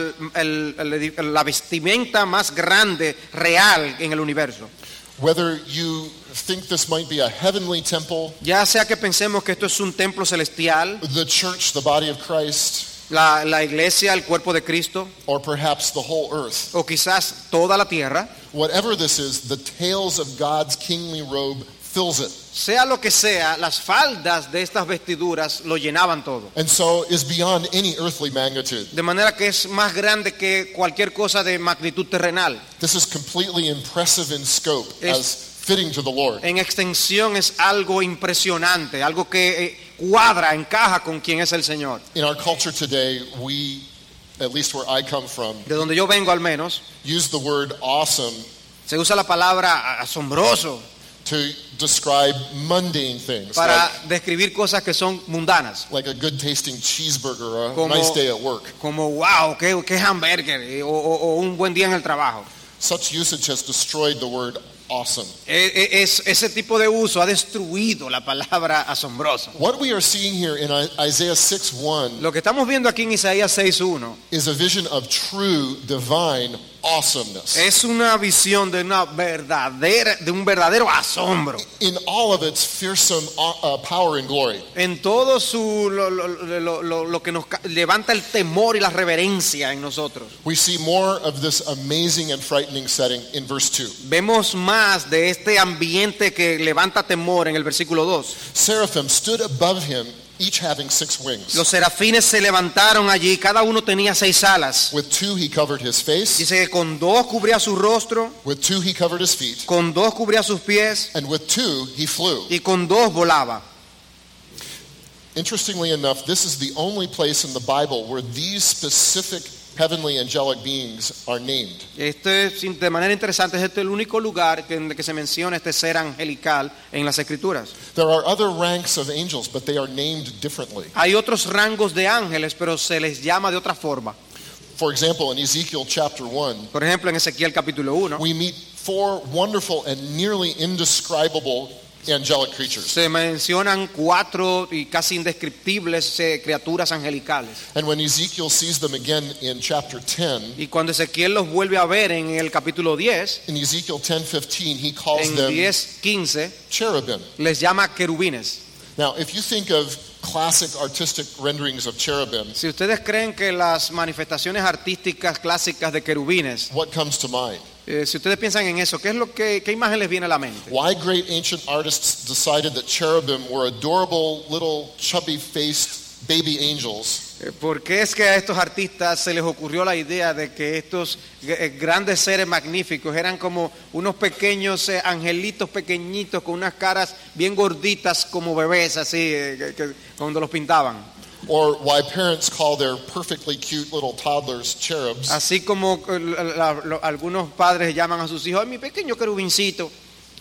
[SPEAKER 1] la vestimenta más grande, real en el universo.
[SPEAKER 2] Whether you think this might be a heavenly temple,
[SPEAKER 1] Ya sea que pensemos que esto es un templo celestial,
[SPEAKER 2] the church, the body of Christ,
[SPEAKER 1] la iglesia, el cuerpo de Cristo,
[SPEAKER 2] or perhaps the whole earth,
[SPEAKER 1] o quizás toda la tierra,
[SPEAKER 2] whatever this is, the tails of God's kingly robe fills it.
[SPEAKER 1] sea lo que sea, las faldas de estas vestiduras lo llenaban todo.
[SPEAKER 2] And so is beyond any earthly magnitude.
[SPEAKER 1] De manera que es más grande que cualquier cosa de magnitud terrenal.
[SPEAKER 2] This is completely impressive in scope
[SPEAKER 1] Es-
[SPEAKER 2] as fitting to the Lord.
[SPEAKER 1] En extensión es algo impresionante, algo que cuadra, encaja con quien es el Señor.
[SPEAKER 2] In our culture today, we, at least where I come from,
[SPEAKER 1] De donde yo vengo al menos,
[SPEAKER 2] use the word awesome
[SPEAKER 1] se usa la palabra asombroso
[SPEAKER 2] to describe mundane things,
[SPEAKER 1] para describir cosas que son mundanas.
[SPEAKER 2] like a good tasting cheeseburger or a
[SPEAKER 1] Como-
[SPEAKER 2] nice day at work.
[SPEAKER 1] Como, wow, qué hamburger, o un buen día en el trabajo.
[SPEAKER 2] Such usage has destroyed the word awesome.
[SPEAKER 1] Ese tipo de uso ha destruido la palabra asombroso.
[SPEAKER 2] What we are seeing here in Isaiah 6:1
[SPEAKER 1] Lo que estamos viendo aquí en Isaías 6:1
[SPEAKER 2] is a vision of true divine awesomeness
[SPEAKER 1] es una visión de un verdadero asombro
[SPEAKER 2] in all of its fearsome power and glory.
[SPEAKER 1] en todo lo que nos levanta el temor y la reverencia en nosotros.
[SPEAKER 2] We see more of this amazing and frightening setting in verse 2.
[SPEAKER 1] Vemos más de este ambiente que levanta temor en el versículo 2.
[SPEAKER 2] Seraphim stood above him, each having 6 wings.
[SPEAKER 1] Los serafines se levantaron allí, cada uno tenía 6 alas.
[SPEAKER 2] With 2 he covered his face,
[SPEAKER 1] Dice que con 2 cubría su rostro,
[SPEAKER 2] with 2 he covered his feet,
[SPEAKER 1] con 2 cubría sus pies
[SPEAKER 2] and with 2 he flew.
[SPEAKER 1] y con 2 volaba.
[SPEAKER 2] Interestingly enough, this is the only place in the Bible where these specific heavenly angelic beings are named.
[SPEAKER 1] De manera interesante, este es el único lugar en que se menciona este ser angelical en las Escrituras.
[SPEAKER 2] There are other ranks of angels, but they are named differently.
[SPEAKER 1] Hay otros rangos de ángeles, pero se les llama de otra forma.
[SPEAKER 2] For example, in Ezekiel chapter 1,
[SPEAKER 1] Por ejemplo, en Ezequiel capítulo 1,
[SPEAKER 2] we meet 4 wonderful and nearly indescribable angelic creatures.
[SPEAKER 1] Se mencionan 4 y casi indescriptibles criaturas angelicales.
[SPEAKER 2] And when Ezekiel sees them again in chapter 10,
[SPEAKER 1] Y cuando Ezequiel los vuelve a ver en el capítulo 10,
[SPEAKER 2] in Ezekiel 10:15, he calls
[SPEAKER 1] en
[SPEAKER 2] them
[SPEAKER 1] 10:15,
[SPEAKER 2] cherubim.
[SPEAKER 1] les llama querubines.
[SPEAKER 2] Now, if you think of classic artistic renderings of cherubim,
[SPEAKER 1] Si ustedes creen que las manifestaciones artísticas clásicas de querubines,
[SPEAKER 2] what comes to mind?
[SPEAKER 1] si ustedes piensan en eso, ¿qué imagen les viene a la mente?
[SPEAKER 2] Why great ancient artists decided that cherubim were adorable little chubby-faced baby angels,
[SPEAKER 1] ¿Por qué es que a estos artistas se les ocurrió la idea de que estos grandes seres magníficos eran como unos pequeños angelitos pequeñitos con unas caras bien gorditas como bebés así, cuando los pintaban?
[SPEAKER 2] or why parents call their perfectly cute little toddlers cherubs?
[SPEAKER 1] Así como algunos padres llaman a sus hijos, "Ay, mi pequeño querubincito."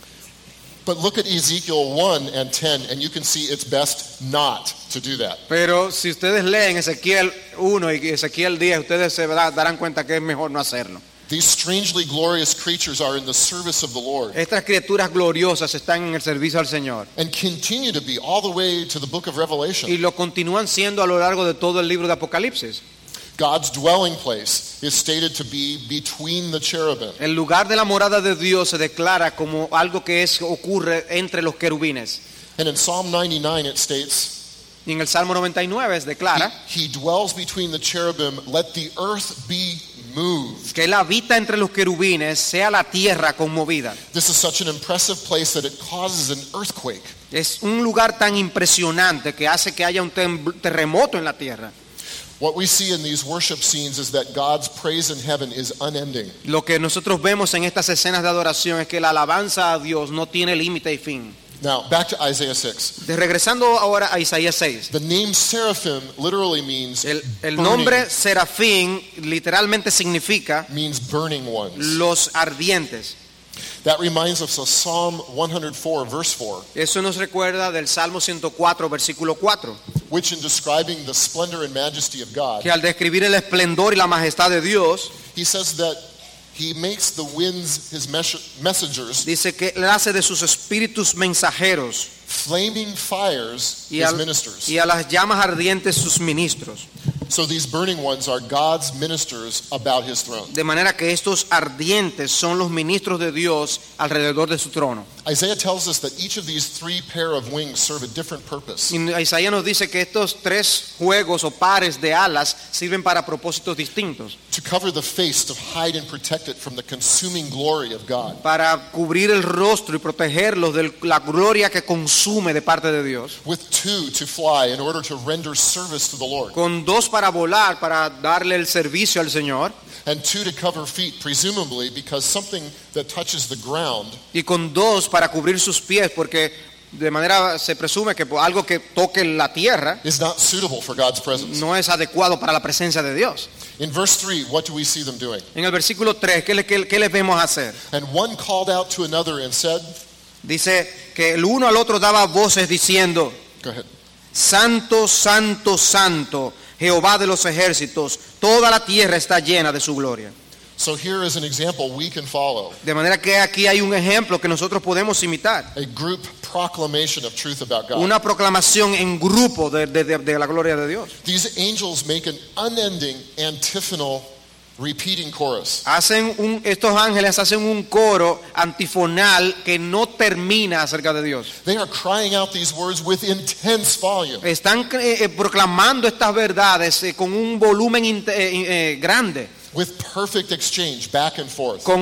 [SPEAKER 2] But look at Ezekiel 1 and 10, and you can see it's best not to do that.
[SPEAKER 1] Pero si ustedes leen Ezequiel 1 y Ezequiel 10, ustedes se darán cuenta que es mejor no hacerlo.
[SPEAKER 2] These strangely glorious creatures are in the service of the Lord
[SPEAKER 1] Estas criaturas gloriosas están en el servicio al Señor
[SPEAKER 2] and continue to be all the way to the book of Revelation.
[SPEAKER 1] y lo continúan siendo a lo largo de todo el libro de Apocalipsis.
[SPEAKER 2] God's dwelling place is stated to be between the cherubim.
[SPEAKER 1] El lugar de la morada de Dios se declara como algo que ocurre entre los querubines.
[SPEAKER 2] And in Psalm 99 it states,
[SPEAKER 1] Y en el Salmo 99 declara
[SPEAKER 2] he dwells between the cherubim, let the earth be moved.
[SPEAKER 1] que Él habita entre los querubines, sea la tierra conmovida.
[SPEAKER 2] This is such an impressive place that it causes an earthquake.
[SPEAKER 1] Es un lugar tan impresionante que hace que haya un terremoto en la tierra.
[SPEAKER 2] What we see in these worship scenes is that God's praise in heaven is unending.
[SPEAKER 1] Lo que nosotros vemos en estas escenas de adoración es que la alabanza a Dios no tiene límite y fin.
[SPEAKER 2] Now, back to Isaiah 6.
[SPEAKER 1] Regresando ahora a Isaías 6.
[SPEAKER 2] The name seraphim literally means
[SPEAKER 1] El
[SPEAKER 2] burning,
[SPEAKER 1] nombre serafín literalmente significa
[SPEAKER 2] means burning ones.
[SPEAKER 1] los ardientes.
[SPEAKER 2] That reminds us of Psalm 104 verse 4,
[SPEAKER 1] Eso nos recuerda del Salmo 104 versículo 4,
[SPEAKER 2] which in describing the splendor and majesty of God,
[SPEAKER 1] que al describir el esplendor y la majestad de Dios,
[SPEAKER 2] he says that he makes the winds his messengers,
[SPEAKER 1] dice que Él hace de sus espíritus mensajeros
[SPEAKER 2] flaming fires
[SPEAKER 1] y
[SPEAKER 2] his ministers.
[SPEAKER 1] a las llamas ardientes sus ministros.
[SPEAKER 2] So these burning ones are God's ministers about his throne.
[SPEAKER 1] De manera que estos ardientes son los ministros de Dios alrededor de su trono.
[SPEAKER 2] Isaiah tells us that each of these 3 pair of wings serve a different purpose.
[SPEAKER 1] Y Isaías nos dice que estos 3 juegos o pares de alas sirven para propósitos distintos.
[SPEAKER 2] To cover the face, to hide and protect it from the consuming glory of God.
[SPEAKER 1] Para cubrir el rostro y protegerlos de la gloria que consume de parte de Dios.
[SPEAKER 2] With 2 to fly in order to render service to the Lord.
[SPEAKER 1] Con 2 para volar, para darle el servicio al Señor.
[SPEAKER 2] And 2 to cover feet, presumably because something that touches the ground
[SPEAKER 1] Y con 2 para cubrir sus pies, porque de manera se presume que algo que toque la tierra
[SPEAKER 2] is not suitable for God's presence.
[SPEAKER 1] no es adecuado para la presencia de Dios.
[SPEAKER 2] In verse 3, what do we see them doing?
[SPEAKER 1] En el versículo 3, ¿qué les vemos hacer?
[SPEAKER 2] And one called out to another and said,
[SPEAKER 1] Dice que el uno al otro daba voces diciendo,
[SPEAKER 2] go ahead.
[SPEAKER 1] Santo, santo, santo, Jehová de los ejércitos, toda la tierra está llena de su gloria.
[SPEAKER 2] So here is an example we can follow.
[SPEAKER 1] De manera que aquí hay un ejemplo que nosotros podemos imitar.
[SPEAKER 2] A group proclamation of truth about God.
[SPEAKER 1] Una proclamación en grupo de la gloria de Dios.
[SPEAKER 2] These angels make an unending antiphonal repeating chorus.
[SPEAKER 1] Estos ángeles hacen un coro antifonal que no termina acerca de Dios.
[SPEAKER 2] They are crying out these words with intense volume.
[SPEAKER 1] Están proclamando estas verdades con un volumen grande.
[SPEAKER 2] With perfect exchange back and forth.
[SPEAKER 1] Con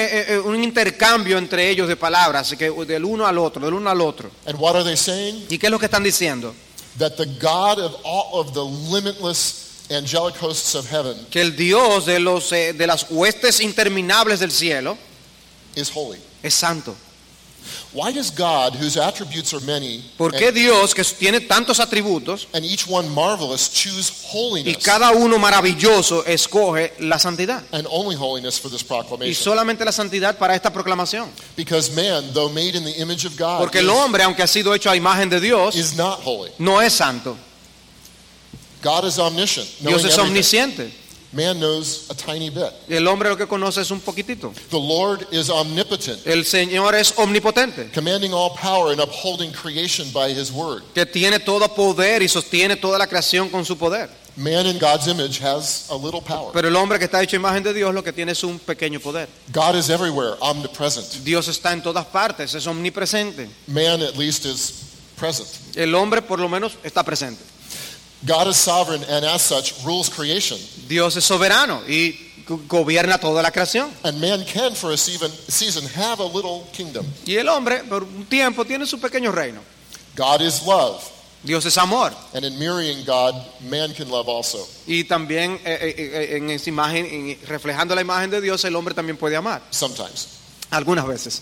[SPEAKER 1] un intercambio entre ellos de palabras, que del uno al otro, del uno al otro.
[SPEAKER 2] And what are they saying?
[SPEAKER 1] ¿Y qué es lo que están diciendo?
[SPEAKER 2] That the God of all of the limitless angelic hosts of heaven
[SPEAKER 1] Que el Dios de las huestes interminables del cielo
[SPEAKER 2] is holy.
[SPEAKER 1] es santo.
[SPEAKER 2] Why does God, whose attributes are many,
[SPEAKER 1] ¿Por qué Dios, que tiene tantos atributos
[SPEAKER 2] and each one marvelous, choose
[SPEAKER 1] y
[SPEAKER 2] holiness
[SPEAKER 1] cada uno maravilloso, escoge la santidad?
[SPEAKER 2] and only holiness for this
[SPEAKER 1] Y
[SPEAKER 2] proclamation?
[SPEAKER 1] solamente la santidad para esta proclamación.
[SPEAKER 2] Because man, though made in the image of God,
[SPEAKER 1] Porque el hombre, aunque ha sido hecho a imagen de Dios,
[SPEAKER 2] is not holy.
[SPEAKER 1] no es santo.
[SPEAKER 2] God is omniscient,
[SPEAKER 1] Dios
[SPEAKER 2] knowing
[SPEAKER 1] es
[SPEAKER 2] everything.
[SPEAKER 1] omnisciente.
[SPEAKER 2] Man knows a tiny bit.
[SPEAKER 1] El hombre lo que conoce es un poquitito.
[SPEAKER 2] The Lord is omnipotent,
[SPEAKER 1] El Señor es omnipotente,
[SPEAKER 2] commanding all power and upholding creation by his word.
[SPEAKER 1] que tiene todo poder y sostiene toda la creación con su poder.
[SPEAKER 2] Man in God's image has a little power.
[SPEAKER 1] Pero el hombre que está hecho a imagen de Dios lo que tiene es un pequeño poder.
[SPEAKER 2] God is everywhere, omnipresent.
[SPEAKER 1] Dios está en todas partes, es omnipresente.
[SPEAKER 2] Man at least is present.
[SPEAKER 1] El hombre por lo menos está presente.
[SPEAKER 2] God is sovereign and as such rules creation.
[SPEAKER 1] Dios es soberano y gobierna toda la creación.
[SPEAKER 2] And man can for a season have a little kingdom.
[SPEAKER 1] Y el hombre por un tiempo tiene su pequeño reino.
[SPEAKER 2] God is love.
[SPEAKER 1] Dios es amor.
[SPEAKER 2] And in mirroring God, man can love also.
[SPEAKER 1] Y también en esa imagen, reflejando la imagen de Dios, el hombre también puede amar.
[SPEAKER 2] Sometimes.
[SPEAKER 1] Algunas veces.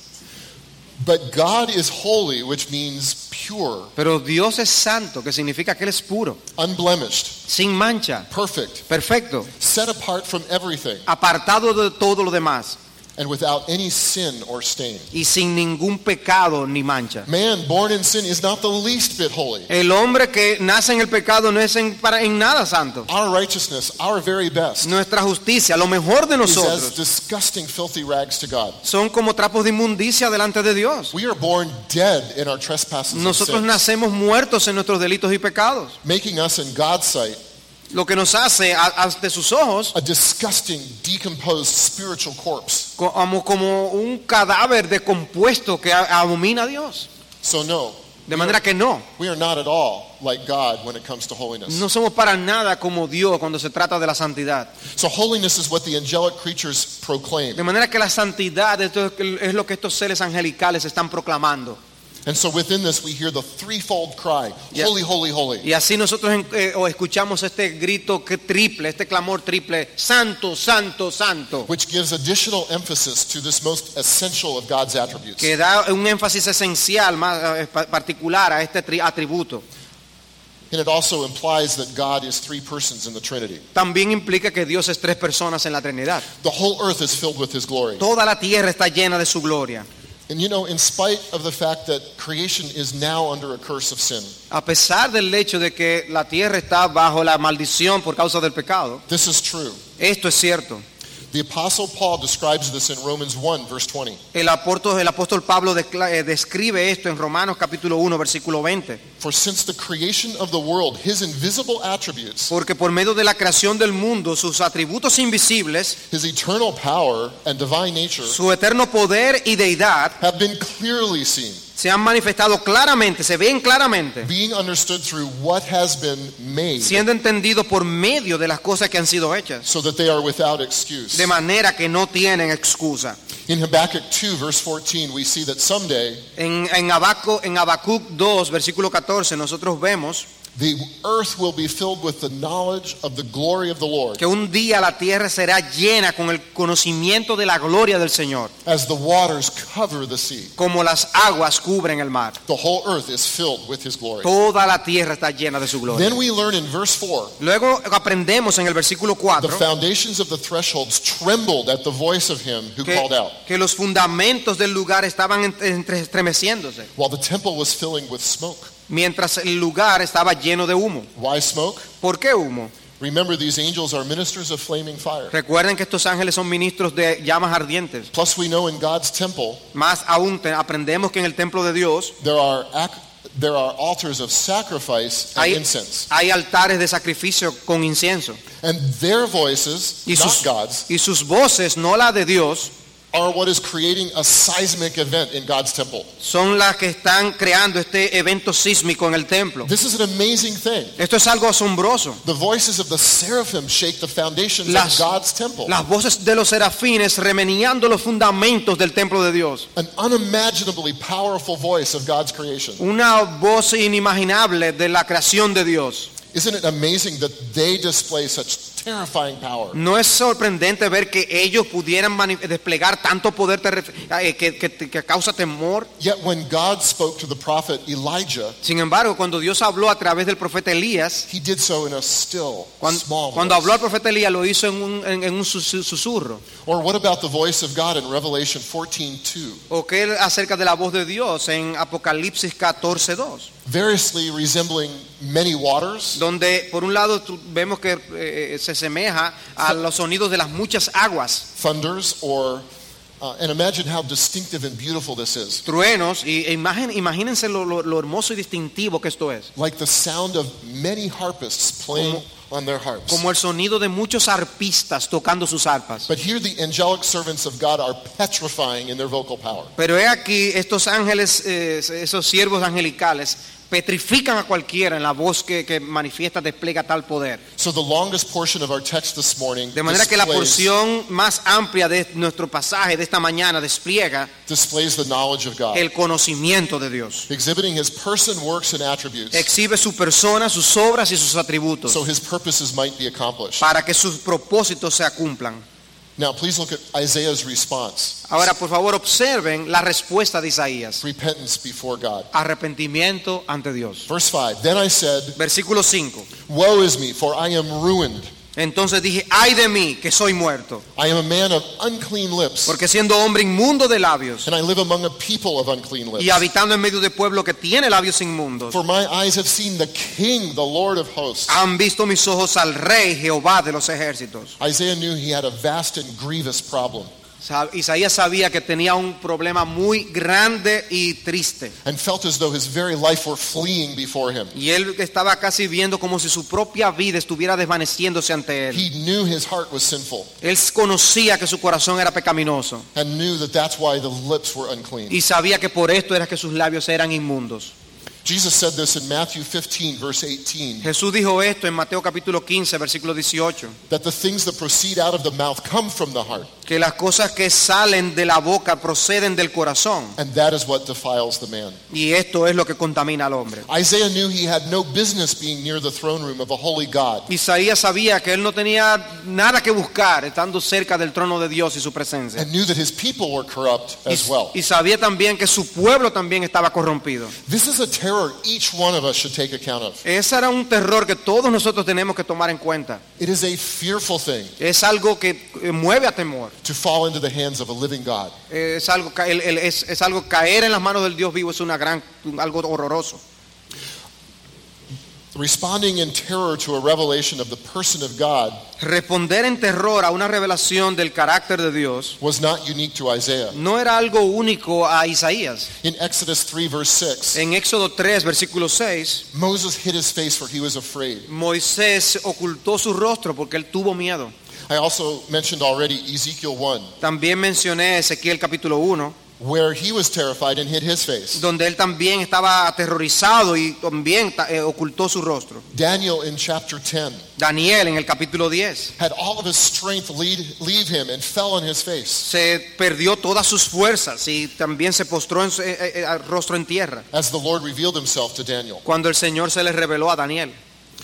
[SPEAKER 2] But God is holy, which means pure,
[SPEAKER 1] Pero Dios es santo, que significa que Él es puro,
[SPEAKER 2] unblemished,
[SPEAKER 1] sin mancha,
[SPEAKER 2] perfect,
[SPEAKER 1] perfecto,
[SPEAKER 2] set apart from everything,
[SPEAKER 1] apartado de todo lo demás
[SPEAKER 2] and without any sin or stain.
[SPEAKER 1] y sin ningún pecado ni mancha.
[SPEAKER 2] Man born in sin is not the least bit holy.
[SPEAKER 1] El hombre que nace en el pecado no es en nada santo.
[SPEAKER 2] Our righteousness, our very best,
[SPEAKER 1] Nuestra justicia, lo mejor de
[SPEAKER 2] is as
[SPEAKER 1] nosotros,
[SPEAKER 2] disgusting, filthy rags to God.
[SPEAKER 1] son como trapos de inmundicia delante de Dios.
[SPEAKER 2] We are born dead in our trespasses and
[SPEAKER 1] Nosotros
[SPEAKER 2] sins,
[SPEAKER 1] nacemos muertos en nuestros delitos y pecados,
[SPEAKER 2] making us in God's sight
[SPEAKER 1] lo que nos hace ante sus ojos
[SPEAKER 2] a disgusting, decomposed spiritual corpse.
[SPEAKER 1] como un cadáver decompuesto que abomina a Dios.
[SPEAKER 2] So no,
[SPEAKER 1] De manera que no
[SPEAKER 2] we are not at all like God when it comes to holiness.
[SPEAKER 1] somos para nada como Dios cuando se trata de la santidad.
[SPEAKER 2] So holiness is what the angelic creatures proclaim.
[SPEAKER 1] De manera que la santidad es lo que estos seres angelicales están proclamando.
[SPEAKER 2] And so within this we hear the threefold cry,
[SPEAKER 1] Yeah.
[SPEAKER 2] holy, holy, holy.
[SPEAKER 1] Y así nosotros escuchamos este grito triple, este clamor triple, santo, santo, santo,
[SPEAKER 2] Which gives additional emphasis to this most essential of God's attributes.
[SPEAKER 1] que da un énfasis esencial, más particular a este atributo.
[SPEAKER 2] And it also implies that God is three persons in the Trinity.
[SPEAKER 1] También implica que Dios es tres personas en la Trinidad.
[SPEAKER 2] The whole earth is filled with His glory.
[SPEAKER 1] Toda la tierra está llena de su gloria.
[SPEAKER 2] And you know, in spite of the fact that creation is now under a curse of sin,
[SPEAKER 1] A pesar del hecho de que la tierra está bajo la maldición por causa del pecado,
[SPEAKER 2] this is true.
[SPEAKER 1] esto es cierto.
[SPEAKER 2] The Apostle Paul describes this in Romans 1, verse 20.
[SPEAKER 1] El apóstol Pablo describe esto en Romanos capítulo 1, versículo 20.
[SPEAKER 2] For since the creation of the world, His invisible attributes,
[SPEAKER 1] Porque por medio de la creación del mundo, sus atributos invisibles,
[SPEAKER 2] His eternal power and divine nature
[SPEAKER 1] su eterno poder y deidad,
[SPEAKER 2] have been clearly seen,
[SPEAKER 1] se han manifestado claramente, se ven claramente,
[SPEAKER 2] being understood through what has been made,
[SPEAKER 1] siendo entendidos por medio de las cosas que han sido hechas,
[SPEAKER 2] so that they are without excuse.
[SPEAKER 1] de manera que no tienen excusa.
[SPEAKER 2] In Habakkuk 2, verse 14, we see that someday
[SPEAKER 1] En Habacuc 2, versículo 14, nosotros vemos
[SPEAKER 2] the earth will be filled with the knowledge of the glory of the Lord,
[SPEAKER 1] que un día la tierra será llena con el conocimiento de la gloria del Señor,
[SPEAKER 2] as the waters cover the sea.
[SPEAKER 1] como las aguas cubren el mar.
[SPEAKER 2] The whole earth is filled with His glory.
[SPEAKER 1] Toda la tierra está llena de su gloria.
[SPEAKER 2] Then we learn in verse 4,
[SPEAKER 1] Luego aprendemos en el versículo
[SPEAKER 2] the
[SPEAKER 1] 4
[SPEAKER 2] foundations of the thresholds trembled at the voice of Him who called out,
[SPEAKER 1] que los fundamentos del lugar estaban estremeciéndose,
[SPEAKER 2] while the temple was filling with smoke.
[SPEAKER 1] mientras el lugar estaba lleno de humo.
[SPEAKER 2] Why smoke?
[SPEAKER 1] ¿Por qué humo?
[SPEAKER 2] Remember, these angels are ministers of flaming fire.
[SPEAKER 1] Recuerden que estos ángeles son ministros de llamas ardientes.
[SPEAKER 2] Plus, we know in God's temple
[SPEAKER 1] Más aún aprendemos que en el templo de Dios
[SPEAKER 2] there are altars of sacrifice and incense,
[SPEAKER 1] hay altares de sacrificio con incienso.
[SPEAKER 2] and their voices,
[SPEAKER 1] Y
[SPEAKER 2] not God's,
[SPEAKER 1] sus voces, no la de Dios,
[SPEAKER 2] are what is creating a seismic event in God's temple.
[SPEAKER 1] son las que están creando este evento sísmico en el templo.
[SPEAKER 2] This is an amazing thing.
[SPEAKER 1] Esto es algo asombroso.
[SPEAKER 2] The voices of the seraphim shake the foundations
[SPEAKER 1] Las-
[SPEAKER 2] of God's temple.
[SPEAKER 1] Las voces de los serafines remeniando los fundamentos del templo de Dios.
[SPEAKER 2] An unimaginably powerful voice of God's creation.
[SPEAKER 1] Una voz inimaginable de la creación de Dios.
[SPEAKER 2] Isn't it amazing that they display such terrifying power?
[SPEAKER 1] ¿No es sorprendente ver que ellos pudieran desplegar tanto poder que causa temor?
[SPEAKER 2] Yet when God spoke to the prophet Elijah,
[SPEAKER 1] Sin embargo, cuando Dios habló a través del profeta Elías,
[SPEAKER 2] He did so in a still, small
[SPEAKER 1] cuando habló al
[SPEAKER 2] voice.
[SPEAKER 1] profeta Elías lo hizo en un susurro.
[SPEAKER 2] Or what about the voice of God in Revelation 14:2?
[SPEAKER 1] ¿O qué acerca de la voz de Dios en Apocalipsis 14:2?
[SPEAKER 2] Variously resembling many waters,
[SPEAKER 1] donde por un lado vemos que se asemeja a los sonidos de las muchas aguas,
[SPEAKER 2] thunders, and imagine how distinctive and beautiful this is.
[SPEAKER 1] truenos, y imagínense lo hermoso y distintivo que esto es.
[SPEAKER 2] Like the sound of many harpists playing on their harps.
[SPEAKER 1] Como el sonido de muchos arpistas tocando sus arpas.
[SPEAKER 2] But here the angelic servants of God are petrifying in their vocal power.
[SPEAKER 1] Pero he aquí estos ángeles, esos siervos angelicales, petrifican a cualquiera en la voz que manifiesta, despliega tal poder.
[SPEAKER 2] So the longest portion of our text this morning
[SPEAKER 1] De manera que la porción más amplia de nuestro pasaje de esta mañana
[SPEAKER 2] displays the knowledge of God,
[SPEAKER 1] el conocimiento de Dios.
[SPEAKER 2] exhibiting his person, works, and attributes,
[SPEAKER 1] Exhibe su persona, sus obras y sus atributos
[SPEAKER 2] so his purposes might be accomplished.
[SPEAKER 1] para que sus propósitos se cumplan.
[SPEAKER 2] Now please look at Isaiah's response.
[SPEAKER 1] Ahora, por favor, observen la respuesta de Isaías.
[SPEAKER 2] Repentance before God.
[SPEAKER 1] Arrepentimiento ante Dios.
[SPEAKER 2] Verse 5, then I said,
[SPEAKER 1] Versículo 5.
[SPEAKER 2] woe is me, for I am ruined.
[SPEAKER 1] Entonces dije, ay de mí, que soy muerto,
[SPEAKER 2] I am a man of unclean lips,
[SPEAKER 1] porque siendo hombre inmundo de labios
[SPEAKER 2] and I live among a people of unclean lips.
[SPEAKER 1] y habitando en medio de pueblo que tiene labios inmundos,
[SPEAKER 2] For my eyes have seen the King, the Lord of hosts.
[SPEAKER 1] han visto mis ojos al Rey Jehová de los ejércitos.
[SPEAKER 2] Isaiah knew he had a vast and grievous problem,
[SPEAKER 1] Isaías sabía que tenía un problema muy grande y triste.
[SPEAKER 2] and felt as though his very life were fleeing before him.
[SPEAKER 1] Y él estaba casi viendo como si su propia vida estuviera desvaneciéndose ante él.
[SPEAKER 2] He knew his heart was sinful,
[SPEAKER 1] Él conocía que su corazón era pecaminoso
[SPEAKER 2] and knew that that's why the lips were unclean.
[SPEAKER 1] y sabía que por esto era que sus labios eran inmundos.
[SPEAKER 2] Jesus said this in Matthew 15, verse 18,
[SPEAKER 1] Jesús dijo esto en Mateo capítulo 15, versículo 18,
[SPEAKER 2] that the things that proceed out of the mouth come from the heart,
[SPEAKER 1] que las cosas que salen de la boca proceden del corazón,
[SPEAKER 2] and that is what defiles the man.
[SPEAKER 1] y esto es lo que contamina al hombre.
[SPEAKER 2] Isaiah knew he had no business being near the throne room of a holy God,
[SPEAKER 1] Isaías sabía que él no tenía nada que buscar estando cerca del trono de Dios y su presencia.
[SPEAKER 2] and knew that his people were corrupt as well.
[SPEAKER 1] Y sabía también que su pueblo también estaba corrompido.
[SPEAKER 2] This is a terror each one of us should take account of.
[SPEAKER 1] Ese era un terror que todos nosotros tenemos que tomar en cuenta.
[SPEAKER 2] It is a fearful thing
[SPEAKER 1] Es algo que mueve a temor.
[SPEAKER 2] to fall into the hands of a living God.
[SPEAKER 1] Es algo caer en las manos del Dios vivo es algo horroroso.
[SPEAKER 2] Responding in terror to a revelation of the person of God
[SPEAKER 1] Responder en terror a una revelación del carácter de Dios
[SPEAKER 2] was not unique to Isaiah.
[SPEAKER 1] no era algo único a Isaías.
[SPEAKER 2] In Exodus 3, verse 6,
[SPEAKER 1] En Éxodo 3, versículo 6,
[SPEAKER 2] Moses hid his face for he was afraid.
[SPEAKER 1] Moisés ocultó su rostro porque él tuvo miedo.
[SPEAKER 2] I also mentioned already Ezekiel 1,
[SPEAKER 1] También mencioné Ezequiel capítulo 1,
[SPEAKER 2] where he was terrified and hid his face.
[SPEAKER 1] donde él también estaba aterrorizado y también ocultó su rostro.
[SPEAKER 2] Daniel in chapter 10
[SPEAKER 1] Daniel en el capítulo 10
[SPEAKER 2] had all of his strength leave him and fell on his face
[SPEAKER 1] se perdió todas sus fuerzas y también se postró rostro en tierra
[SPEAKER 2] as the Lord revealed himself to Daniel.
[SPEAKER 1] cuando el Señor se le reveló a Daniel.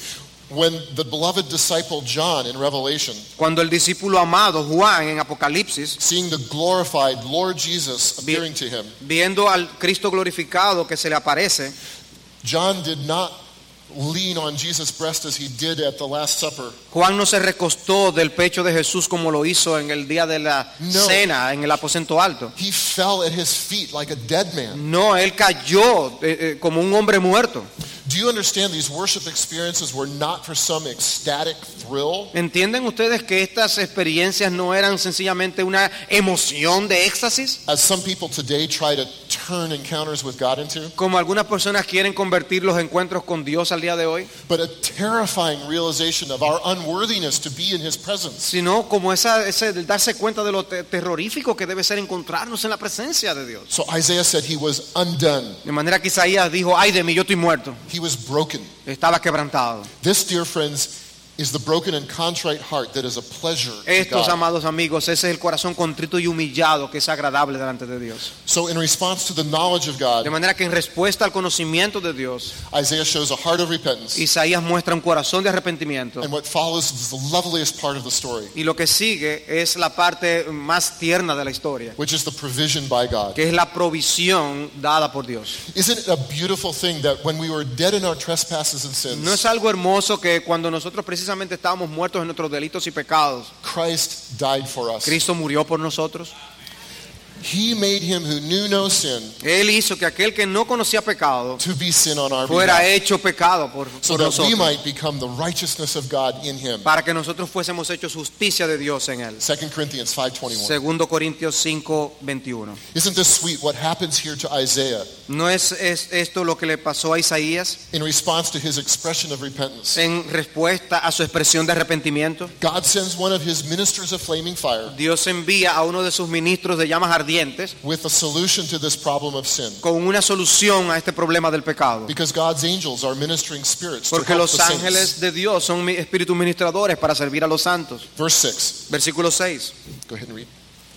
[SPEAKER 2] When the beloved disciple John in Revelation,
[SPEAKER 1] Cuando el discípulo amado Juan en Apocalipsis,
[SPEAKER 2] seeing the glorified Lord Jesus appearing to him,
[SPEAKER 1] viendo al Cristo glorificado que se le aparece,
[SPEAKER 2] John did not lean on Jesus' breast as he did at the Last Supper.
[SPEAKER 1] Juan no se recostó del pecho de Jesús como lo hizo en el día de la cena en el aposento alto.
[SPEAKER 2] He fell at his feet like a dead man.
[SPEAKER 1] No, él cayó como un hombre muerto.
[SPEAKER 2] Do you understand these worship experiences were not for some ecstatic thrill?
[SPEAKER 1] ¿Entienden ustedes que estas experiencias no eran sencillamente una emoción de éxtasis?
[SPEAKER 2] As some people today try to turn encounters with God into,
[SPEAKER 1] Como algunas personas quieren convertir los encuentros con Dios al día de hoy,
[SPEAKER 2] but a terrifying realization of our unworthiness to be in His presence.
[SPEAKER 1] sino como ese darse cuenta de lo terrorífico que debe ser encontrarnos en la presencia de Dios.
[SPEAKER 2] So Isaiah said he was undone.
[SPEAKER 1] De manera que Isaías dijo, ay de mí, yo estoy muerto.
[SPEAKER 2] He was broken.
[SPEAKER 1] Estaba quebrantado.
[SPEAKER 2] This, dear friends, is the broken and contrite heart that is a pleasure to
[SPEAKER 1] Estos,
[SPEAKER 2] God.
[SPEAKER 1] amados amigos, ese es el corazón contrito y humillado que es agradable delante de Dios.
[SPEAKER 2] So in response to the knowledge of God,
[SPEAKER 1] De manera que en respuesta al conocimiento de Dios,
[SPEAKER 2] Isaiah shows a heart of repentance.
[SPEAKER 1] Isaías muestra un corazón de arrepentimiento.
[SPEAKER 2] And what follows is the loveliest part of the story,
[SPEAKER 1] Y lo que sigue es la parte más tierna de la historia,
[SPEAKER 2] which is the provision by God.
[SPEAKER 1] que es la provisión dada por Dios.
[SPEAKER 2] Isn't it a beautiful thing that when we were dead in our trespasses and
[SPEAKER 1] ¿No es
[SPEAKER 2] sins,
[SPEAKER 1] algo hermoso que cuando nosotros precisamente estábamos muertos en nuestros delitos y pecados,
[SPEAKER 2] Christ died for us?
[SPEAKER 1] Cristo murió por nosotros?
[SPEAKER 2] He made him who knew no sin
[SPEAKER 1] Él hizo que aquel que no conocía pecado
[SPEAKER 2] to be sin on our
[SPEAKER 1] fuera
[SPEAKER 2] behalf,
[SPEAKER 1] hecho pecado por
[SPEAKER 2] so that we
[SPEAKER 1] nosotros,
[SPEAKER 2] might become the righteousness of God in him.
[SPEAKER 1] para que nosotros fuésemos hechos justicia de Dios en él.
[SPEAKER 2] 2 Corinthians 5:21.
[SPEAKER 1] Segundo Corintios 5:21.
[SPEAKER 2] Isn't this sweet what happens here to Isaiah
[SPEAKER 1] ¿No es esto lo que le pasó a Isaías
[SPEAKER 2] in response to his expression of repentance?
[SPEAKER 1] en respuesta a su expresión de arrepentimiento?
[SPEAKER 2] God sends one of his ministers of flaming fire
[SPEAKER 1] Dios envía a uno de sus ministros de llamas ardientes
[SPEAKER 2] with a solution to this problem of sin.
[SPEAKER 1] con una solución a este problema del pecado.
[SPEAKER 2] Because God's angels are ministering spirits to
[SPEAKER 1] Porque
[SPEAKER 2] help
[SPEAKER 1] los
[SPEAKER 2] the saints.
[SPEAKER 1] ángeles de Dios son espíritus ministradores para servir a los santos.
[SPEAKER 2] Verse 6.
[SPEAKER 1] Versículo 6.
[SPEAKER 2] Go ahead and read.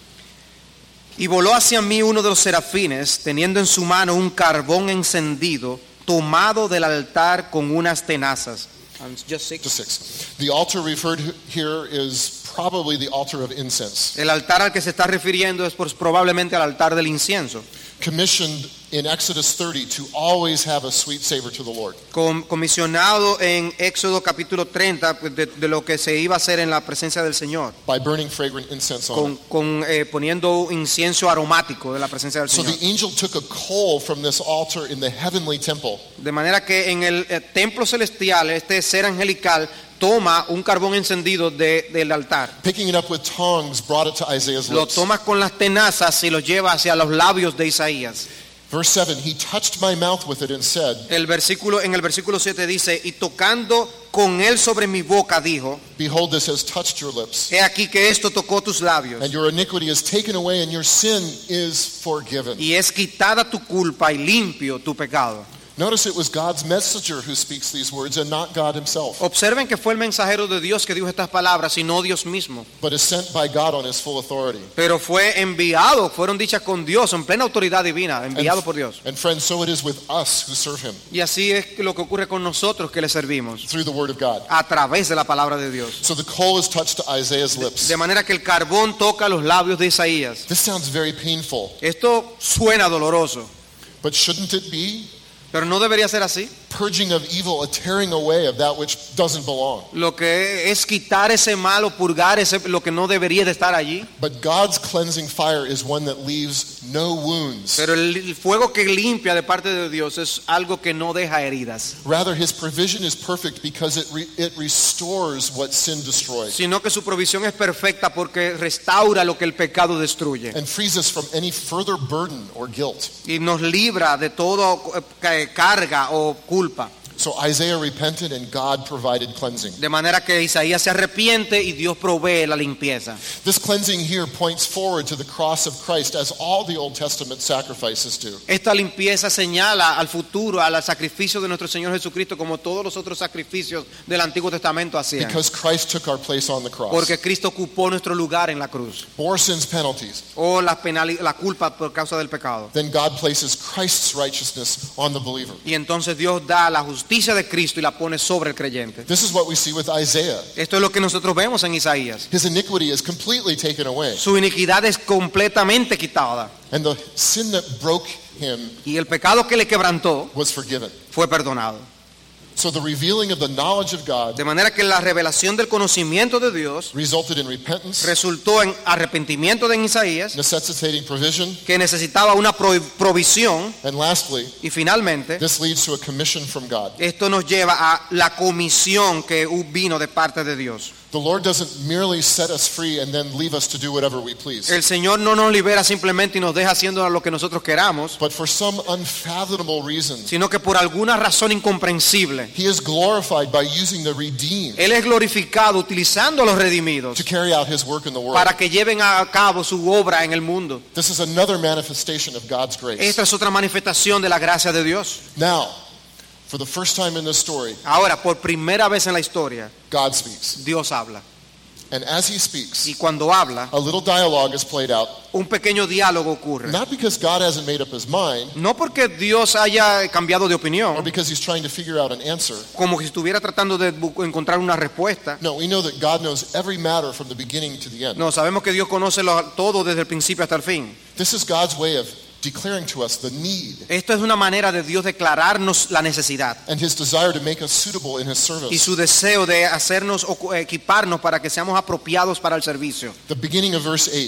[SPEAKER 1] Y voló hacia mí uno de los serafines, teniendo en su mano un carbón encendido, tomado del altar con unas tenazas. Just six.
[SPEAKER 2] To 6. The altar referred here is probably the altar of incense,
[SPEAKER 1] El altar al que se está refiriendo es probablemente al altar del incienso,
[SPEAKER 2] commissioned in Exodus 30 to always have a sweet savor to the Lord.
[SPEAKER 1] comisionado en Éxodo capítulo 30 de lo que se iba a hacer en la presencia del Señor,
[SPEAKER 2] By burning fragrant incense on it.
[SPEAKER 1] poniendo incienso aromático de la presencia del
[SPEAKER 2] So
[SPEAKER 1] Señor.
[SPEAKER 2] the angel took a coal from this altar in the heavenly temple
[SPEAKER 1] De manera que en el templo celestial, este ser angelical toma un carbón encendido del altar,
[SPEAKER 2] picking it up with tongs, brought it to Isaiah's
[SPEAKER 1] lo
[SPEAKER 2] lips.
[SPEAKER 1] toma con las tenazas y lo lleva hacia los labios de Isaías.
[SPEAKER 2] Verse 7, he touched my mouth with it and said,
[SPEAKER 1] En el versículo 7 dice, y tocando con él sobre mi boca dijo,
[SPEAKER 2] behold, this has touched your lips,
[SPEAKER 1] he aquí que esto tocó tus labios,
[SPEAKER 2] and your iniquity is taken away and your sin is forgiven.
[SPEAKER 1] y es quitada tu culpa y limpio tu pecado.
[SPEAKER 2] Notice it was God's messenger who speaks these words and not God himself,
[SPEAKER 1] Observen que fue el mensajero de Dios que dijo estas palabras y no Dios mismo,
[SPEAKER 2] but is sent by God on his full authority.
[SPEAKER 1] pero fue enviado, fueron dichas con Dios en plena autoridad divina, enviado por Dios.
[SPEAKER 2] And friends, so it is with us who serve him
[SPEAKER 1] Y así es lo que ocurre con nosotros que le servimos
[SPEAKER 2] through the word of God.
[SPEAKER 1] a través de la palabra de Dios.
[SPEAKER 2] So the coal is touched to Isaiah's lips.
[SPEAKER 1] De manera que el carbón toca los labios de Isaías.
[SPEAKER 2] This sounds very painful,
[SPEAKER 1] Esto suena doloroso,
[SPEAKER 2] but shouldn't it be?
[SPEAKER 1] pero no debería ser así.
[SPEAKER 2] Purging of evil, a tearing away of that which doesn't belong.
[SPEAKER 1] Lo que es quitar ese mal o purgar lo que no debería de estar allí.
[SPEAKER 2] But God's cleansing fire is one that leaves no wounds.
[SPEAKER 1] Pero el fuego que limpia de parte de Dios es algo que no deja heridas,
[SPEAKER 2] Rather, his provision is perfect because it restores what sin destroys
[SPEAKER 1] sino que su provisión es perfecta porque restaura lo que el pecado destruye
[SPEAKER 2] and frees us from any further burden or guilt.
[SPEAKER 1] y nos libra de todo carga o culpa.
[SPEAKER 2] So Isaiah repented and God provided cleansing.
[SPEAKER 1] De manera que Isaías se arrepiente y Dios provee la limpieza.
[SPEAKER 2] This cleansing here points forward to the cross of Christ, as all the Old Testament sacrifices do.
[SPEAKER 1] Esta limpieza señala al futuro, al sacrificio de nuestro Señor Jesucristo, como todos los otros sacrificios del Antiguo Testamento hacían.
[SPEAKER 2] Because Christ took our place on the cross,
[SPEAKER 1] Porque Cristo ocupó nuestro lugar en la cruz,
[SPEAKER 2] bore sin's penalties.
[SPEAKER 1] o la culpa por causa del pecado.
[SPEAKER 2] Then God places Christ's righteousness on the believer.
[SPEAKER 1] Y entonces Dios da la justicia de Cristo y la pone sobre el creyente.
[SPEAKER 2] This is what we see with Isaiah.
[SPEAKER 1] Esto es lo que nosotros vemos en Isaías.
[SPEAKER 2] His iniquity is completely taken away,
[SPEAKER 1] Su iniquidad es completamente quitada
[SPEAKER 2] and the sin that broke him
[SPEAKER 1] y el pecado que le quebrantó
[SPEAKER 2] was forgiven.
[SPEAKER 1] fue perdonado.
[SPEAKER 2] So the revealing of the knowledge of God
[SPEAKER 1] De manera que la revelación del conocimiento de Dios
[SPEAKER 2] resulted in repentance,
[SPEAKER 1] resultó en arrepentimiento de Isaías,
[SPEAKER 2] necessitating provision,
[SPEAKER 1] que necesitaba una provisión,
[SPEAKER 2] and lastly,
[SPEAKER 1] y finalmente
[SPEAKER 2] this leads to a commission from God.
[SPEAKER 1] esto nos lleva a la comisión que vino de parte de Dios.
[SPEAKER 2] The Lord doesn't merely set us free and then leave us to do whatever we please.
[SPEAKER 1] El Señor no nos libera simplemente y nos deja haciendo lo que nosotros queramos,
[SPEAKER 2] But for some unfathomable reason,
[SPEAKER 1] sino que por alguna razón incomprensible,
[SPEAKER 2] He is glorified by using the redeemed
[SPEAKER 1] Él es glorificado utilizando a los redimidos
[SPEAKER 2] to carry out His work in the world.
[SPEAKER 1] para que lleven a cabo su obra en el mundo.
[SPEAKER 2] This is another manifestation of God's grace.
[SPEAKER 1] Esta es otra manifestación de la gracia de Dios.
[SPEAKER 2] Now, for the first time in this story,
[SPEAKER 1] Ahora, por primera vez en la historia,
[SPEAKER 2] God speaks.
[SPEAKER 1] Dios habla.
[SPEAKER 2] And as He speaks,
[SPEAKER 1] Y cuando habla,
[SPEAKER 2] a little dialogue is played out,
[SPEAKER 1] un pequeño diálogo ocurre.
[SPEAKER 2] not because God hasn't made up His mind,
[SPEAKER 1] No porque Dios haya cambiado de
[SPEAKER 2] or
[SPEAKER 1] opinión,
[SPEAKER 2] because He's trying to figure out an answer.
[SPEAKER 1] como si estuviera tratando de encontrar una respuesta.
[SPEAKER 2] No, we know that God knows every matter from the beginning to the end.
[SPEAKER 1] No, sabemos que Dios conoce todo desde el principio hasta el fin.
[SPEAKER 2] This is God's way of declaring to us the need
[SPEAKER 1] Esto es una manera de Dios declararnos la necesidad
[SPEAKER 2] and His desire to make us suitable in His
[SPEAKER 1] y
[SPEAKER 2] service.
[SPEAKER 1] su deseo de hacernos equiparnos para que seamos apropiados para el servicio.
[SPEAKER 2] The beginning of verse 8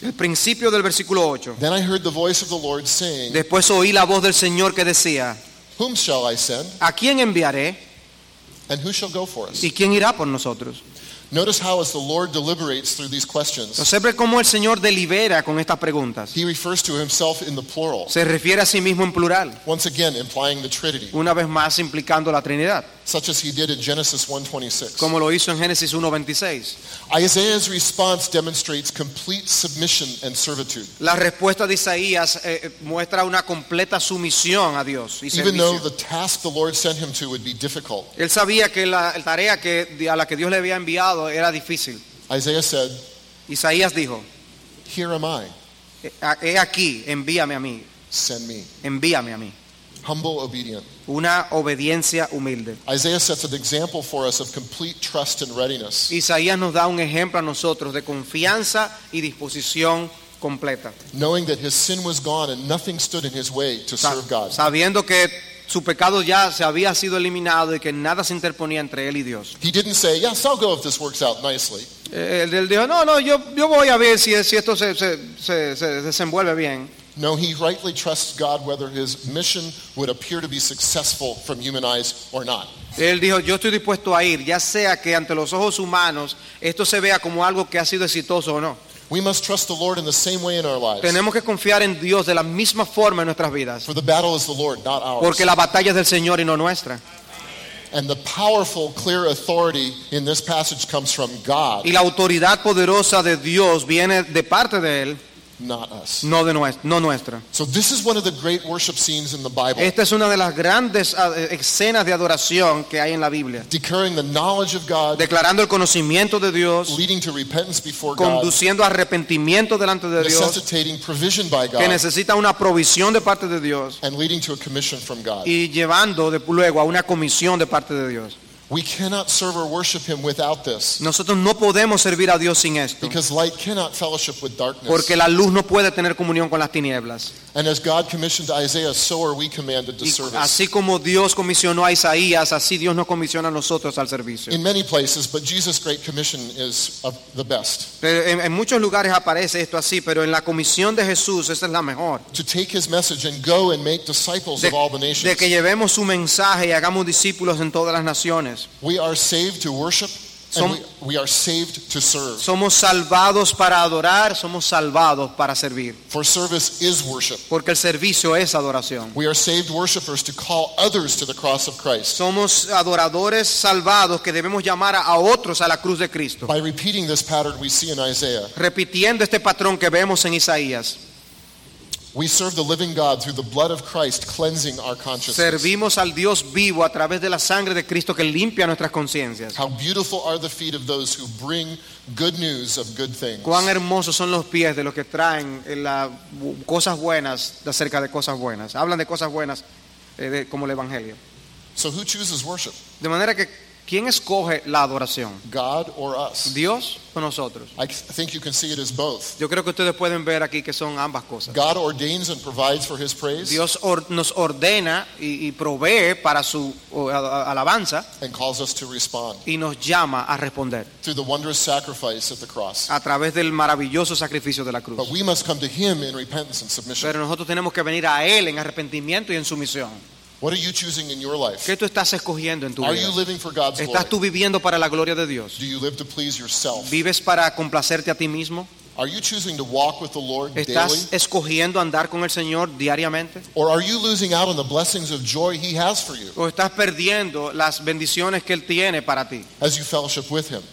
[SPEAKER 1] El principio del versículo 8.
[SPEAKER 2] Then I heard the voice of the Lord saying,
[SPEAKER 1] Después oí la voz del Señor que decía,
[SPEAKER 2] Whom shall I send?
[SPEAKER 1] ¿a quién enviaré?
[SPEAKER 2] And who shall go for us?
[SPEAKER 1] ¿Y quién irá por nosotros?
[SPEAKER 2] Notice how as the Lord deliberates through these questions,
[SPEAKER 1] Observe cómo el Señor delibera con estas preguntas.
[SPEAKER 2] he refers to himself in the plural,
[SPEAKER 1] Se refiere a sí mismo en plural,
[SPEAKER 2] once again implying the Trinity,
[SPEAKER 1] una vez más implicando la Trinidad,
[SPEAKER 2] such as he did in Genesis 1:26.
[SPEAKER 1] como lo hizo en Génesis 1:26.
[SPEAKER 2] Isaiah's response demonstrates complete submission and servitude.
[SPEAKER 1] La respuesta de Isaías muestra una completa sumisión a Dios y
[SPEAKER 2] Even though
[SPEAKER 1] servicio.
[SPEAKER 2] the task the Lord sent him to would be difficult,
[SPEAKER 1] Él sabía que la tarea a la que Dios le había enviado era difícil.
[SPEAKER 2] Isaiah said,
[SPEAKER 1] Isaías dijo,
[SPEAKER 2] Here am I,
[SPEAKER 1] he aquí, envíame a mí,
[SPEAKER 2] send me.
[SPEAKER 1] envíame a mí.
[SPEAKER 2] Humble, obedient.
[SPEAKER 1] Una obediencia humilde.
[SPEAKER 2] Isaiah sets an example for us of complete trust and readiness,
[SPEAKER 1] Isaías nos da un ejemplo a nosotros de confianza y disposición completa.
[SPEAKER 2] knowing that his sin was gone and nothing stood in his way to serve God.
[SPEAKER 1] Sabiendo que su pecado ya se había sido eliminado y que nada se interponía entre él y Dios.
[SPEAKER 2] He didn't say, Yes, I'll go if this works out nicely.
[SPEAKER 1] Él dijo, no, yo voy a ver si esto se desenvuelve bien.
[SPEAKER 2] No, he rightly trusts God whether his mission would appear to be successful from human eyes or not.
[SPEAKER 1] Él dijo, yo estoy dispuesto a ir, ya sea que ante los ojos humanos esto se vea como algo que ha sido exitoso o no.
[SPEAKER 2] We must trust the Lord in the same way in our lives.
[SPEAKER 1] Tenemos que confiar en Dios de la misma forma en nuestras vidas,
[SPEAKER 2] For the battle is the Lord, not ours.
[SPEAKER 1] porque la batalla es del Señor y no nuestra.
[SPEAKER 2] And the powerful, clear authority in this passage comes from God,
[SPEAKER 1] Y la autoridad poderosa de Dios viene de parte de Él,
[SPEAKER 2] not us.
[SPEAKER 1] no nuestra.
[SPEAKER 2] So this is one of the great worship scenes in the Bible,
[SPEAKER 1] Esta es una de las grandes escenas de adoración que hay en la Biblia,
[SPEAKER 2] declaring the knowledge of God,
[SPEAKER 1] declarando el conocimiento de Dios,
[SPEAKER 2] leading to repentance before God,
[SPEAKER 1] conduciendo a arrepentimiento delante de Dios,
[SPEAKER 2] necessitating provision by
[SPEAKER 1] que
[SPEAKER 2] God,
[SPEAKER 1] necesita una provisión de parte de Dios
[SPEAKER 2] and leading to a commission from God.
[SPEAKER 1] y llevando luego a una comisión de parte de Dios.
[SPEAKER 2] We cannot serve or worship him without this,
[SPEAKER 1] Nosotros no podemos servir a Dios sin esto,
[SPEAKER 2] because light cannot fellowship with darkness.
[SPEAKER 1] porque la luz no puede tener comunión con las tinieblas.
[SPEAKER 2] And as God commissioned Isaiah, so are we commanded to
[SPEAKER 1] Y
[SPEAKER 2] service.
[SPEAKER 1] así como Dios comisionó a Isaías, así Dios nos comisiona a nosotros al servicio.
[SPEAKER 2] In many places, but Jesus' great commission is of the best.
[SPEAKER 1] Pero en muchos lugares aparece esto así, pero en la comisión de Jesús esa es la mejor.
[SPEAKER 2] To take his message and go and make disciples of all the
[SPEAKER 1] De
[SPEAKER 2] nations.
[SPEAKER 1] que llevemos su mensaje y hagamos discípulos en todas las naciones.
[SPEAKER 2] We are saved to worship,
[SPEAKER 1] Som-
[SPEAKER 2] and we are saved to serve.
[SPEAKER 1] Somos salvados para adorar, somos salvados para servir.
[SPEAKER 2] For service is worship.
[SPEAKER 1] Porque el servicio es adoración.
[SPEAKER 2] We are saved worshipers to call others to the cross of Christ.
[SPEAKER 1] Somos adoradores salvados que debemos llamar a otros a la cruz de Cristo.
[SPEAKER 2] By repeating this pattern we see in Isaiah,
[SPEAKER 1] Repitiendo este patrón que vemos en Isaías.
[SPEAKER 2] we serve the living God through the blood of Christ, cleansing our consciousness.
[SPEAKER 1] Servimos al Dios vivo a través de la sangre de Cristo que limpia nuestras conciencias.
[SPEAKER 2] How beautiful are the feet of those who bring good news of good things.
[SPEAKER 1] Cuán hermosos son los pies de los que traen cosas buenas acerca de cosas buenas. Hablan de cosas buenas como el Evangelio.
[SPEAKER 2] So who chooses worship?
[SPEAKER 1] De manera que, ¿quién escoge la adoración?
[SPEAKER 2] God or us?
[SPEAKER 1] ¿Dios o nosotros?
[SPEAKER 2] I think you can see it as both.
[SPEAKER 1] Yo creo que ustedes pueden ver aquí que son ambas cosas.
[SPEAKER 2] God ordains and provides for his praise
[SPEAKER 1] Dios nos ordena y provee para su alabanza
[SPEAKER 2] and calls us to respond
[SPEAKER 1] y nos llama a responder
[SPEAKER 2] through the wondrous sacrifice at the cross.
[SPEAKER 1] a través del maravilloso sacrificio de la cruz.
[SPEAKER 2] But we must come to him in repentance and submission.
[SPEAKER 1] Pero nosotros tenemos que venir a Él en arrepentimiento y en sumisión.
[SPEAKER 2] What are you choosing in your life?
[SPEAKER 1] ¿Qué tú estás escogiendo en tu
[SPEAKER 2] Are
[SPEAKER 1] vida?
[SPEAKER 2] you living for God's
[SPEAKER 1] ¿Estás
[SPEAKER 2] glory?
[SPEAKER 1] tú viviendo para la gloria de Dios?
[SPEAKER 2] Do you live to please yourself?
[SPEAKER 1] ¿Vives para complacerte a ti mismo?
[SPEAKER 2] Are you choosing to walk with the Lord daily?
[SPEAKER 1] ¿Estás escogiendo andar con el Señor diariamente?
[SPEAKER 2] Or are you losing out on the blessings of joy he has for you
[SPEAKER 1] ¿O estás perdiendo las bendiciones que Él tiene para ti?
[SPEAKER 2] as you fellowship with him?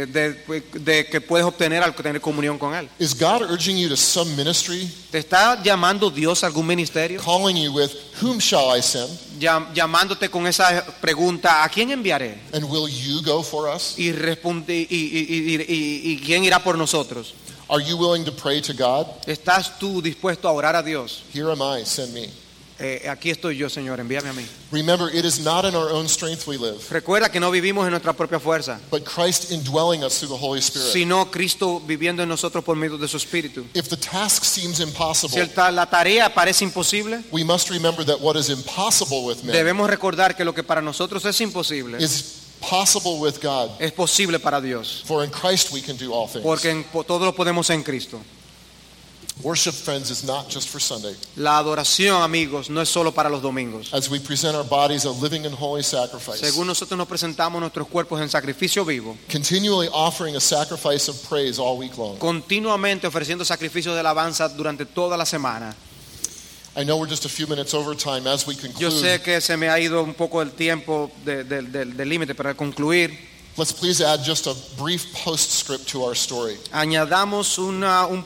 [SPEAKER 1] De que puedes obtener al tener comunión con Él.
[SPEAKER 2] Is God urging you to some ministry,
[SPEAKER 1] ¿Te está llamando Dios a algún ministerio?
[SPEAKER 2] calling you with, whom shall I send?
[SPEAKER 1] Llamándote con esa pregunta, ¿a quién enviaré?
[SPEAKER 2] And will you go for us?
[SPEAKER 1] Y responde, ¿y quién irá por nosotros?
[SPEAKER 2] Are you willing to pray to God?
[SPEAKER 1] ¿Estás tú dispuesto a orar a Dios?
[SPEAKER 2] Here am I, send me.
[SPEAKER 1] Aquí estoy yo, Señor, envíame a mí.
[SPEAKER 2] Remember, it is not in our own strength we live,
[SPEAKER 1] Recuerda que no vivimos en nuestra propia fuerza,
[SPEAKER 2] but Christ indwelling us through the Holy Spirit.
[SPEAKER 1] sino Cristo viviendo en nosotros por medio de su Espíritu.
[SPEAKER 2] If the task seems
[SPEAKER 1] Si
[SPEAKER 2] impossible,
[SPEAKER 1] la tarea parece imposible,
[SPEAKER 2] we must remember that what is impossible with men
[SPEAKER 1] debemos recordar que lo que para nosotros es imposible
[SPEAKER 2] is possible with God.
[SPEAKER 1] es posible para Dios,
[SPEAKER 2] For in Christ we can do all things.
[SPEAKER 1] porque todo lo podemos en Cristo.
[SPEAKER 2] Worship, friends, is not just for Sunday.
[SPEAKER 1] La adoración, amigos, no es solo para los domingos.
[SPEAKER 2] As we present our bodies a living and holy sacrifice,
[SPEAKER 1] Según nosotros nos presentamos nuestros cuerpos en sacrificio vivo,
[SPEAKER 2] continually offering a sacrifice of praise all week long.
[SPEAKER 1] continuamente ofreciendo sacrificios de alabanza durante toda la semana.
[SPEAKER 2] I know we're just a few minutes over time as we conclude.
[SPEAKER 1] Yo sé que se me ha ido un poco el tiempo del límite para concluir.
[SPEAKER 2] Let's please add just a brief postscript to our story.
[SPEAKER 1] Añadamos un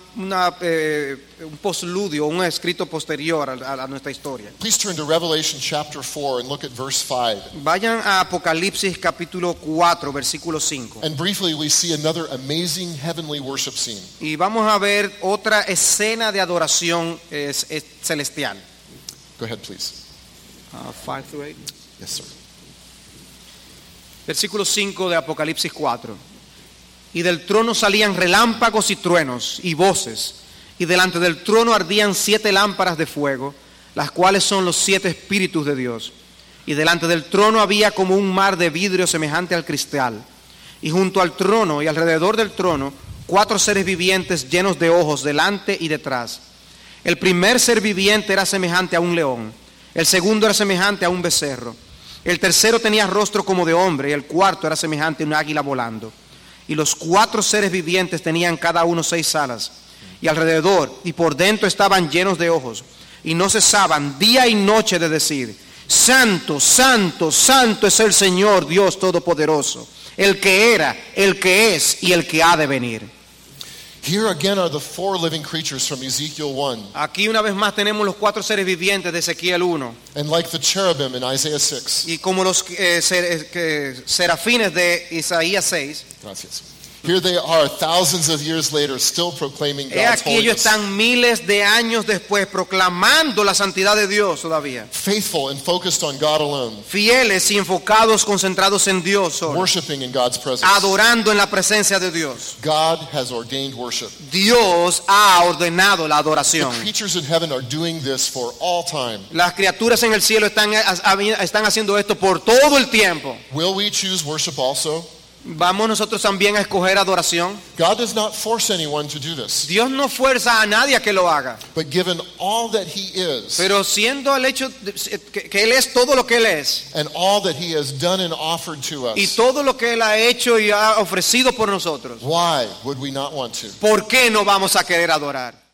[SPEAKER 1] postludio, un escrito posterior a nuestra historia.
[SPEAKER 2] Please turn to Revelation chapter 4 and look at verse 5.
[SPEAKER 1] Vayan a Apocalipsis capítulo 4, versículo 5.
[SPEAKER 2] And briefly we see another amazing heavenly worship scene.
[SPEAKER 1] Y vamos a ver otra escena de adoración celestial.
[SPEAKER 2] Go ahead, please.
[SPEAKER 1] 5 through 8.
[SPEAKER 2] Yes, sir.
[SPEAKER 1] Versículo 5 de Apocalipsis 4. Y del trono salían relámpagos y truenos y voces, y delante del trono ardían 7 lámparas de fuego, las cuales son los 7 espíritus de Dios. Y delante del trono había como un mar de vidrio semejante al cristal. Y junto al trono y alrededor del trono, 4 seres vivientes llenos de ojos delante y detrás. El primer ser viviente era semejante a un león, el segundo era semejante a un becerro. El tercero tenía rostro como de hombre y el cuarto era semejante a un águila volando. Y los 4 seres vivientes tenían cada uno 6 alas. Y alrededor y por dentro estaban llenos de ojos. Y no cesaban día y noche de decir: Santo, santo, santo es el Señor Dios Todopoderoso, el que era, el que es y el que ha de venir.
[SPEAKER 2] Here again are the 4 living creatures from Ezekiel 1.
[SPEAKER 1] Aquí una vez más tenemos los 4 seres vivientes de Ezequiel 1.
[SPEAKER 2] And like the cherubim in Isaiah 6.
[SPEAKER 1] Y como los serafines de Isaías 6.
[SPEAKER 2] Gracias. Here they are thousands of years later still proclaiming God's
[SPEAKER 1] Aquí ellos
[SPEAKER 2] holiness.
[SPEAKER 1] están miles de años después proclamando la santidad de Dios todavía.
[SPEAKER 2] Faithful and focused on God alone.
[SPEAKER 1] Fieles y enfocados, concentrados en Dios solo.
[SPEAKER 2] Worshiping in God's presence.
[SPEAKER 1] Adorando en la presencia de Dios.
[SPEAKER 2] God has ordained worship.
[SPEAKER 1] Dios ha ordenado la
[SPEAKER 2] The
[SPEAKER 1] adoración.
[SPEAKER 2] creatures in heaven are doing this for all time.
[SPEAKER 1] Las criaturas en el cielo están haciendo esto por todo el tiempo.
[SPEAKER 2] Will we choose worship also?
[SPEAKER 1] ¿Vamos nosotros también a escoger adoración?
[SPEAKER 2] God does not force anyone to do this.
[SPEAKER 1] Dios no fuerza a nadie a que lo haga.
[SPEAKER 2] But given all that He is
[SPEAKER 1] Pero siendo el hecho que Él es todo lo que Él es
[SPEAKER 2] and all that He has done and offered to
[SPEAKER 1] y
[SPEAKER 2] us,
[SPEAKER 1] todo lo que Él ha hecho y ha ofrecido por nosotros,
[SPEAKER 2] why would we not want to?
[SPEAKER 1] ¿por qué no vamos a querer adorar?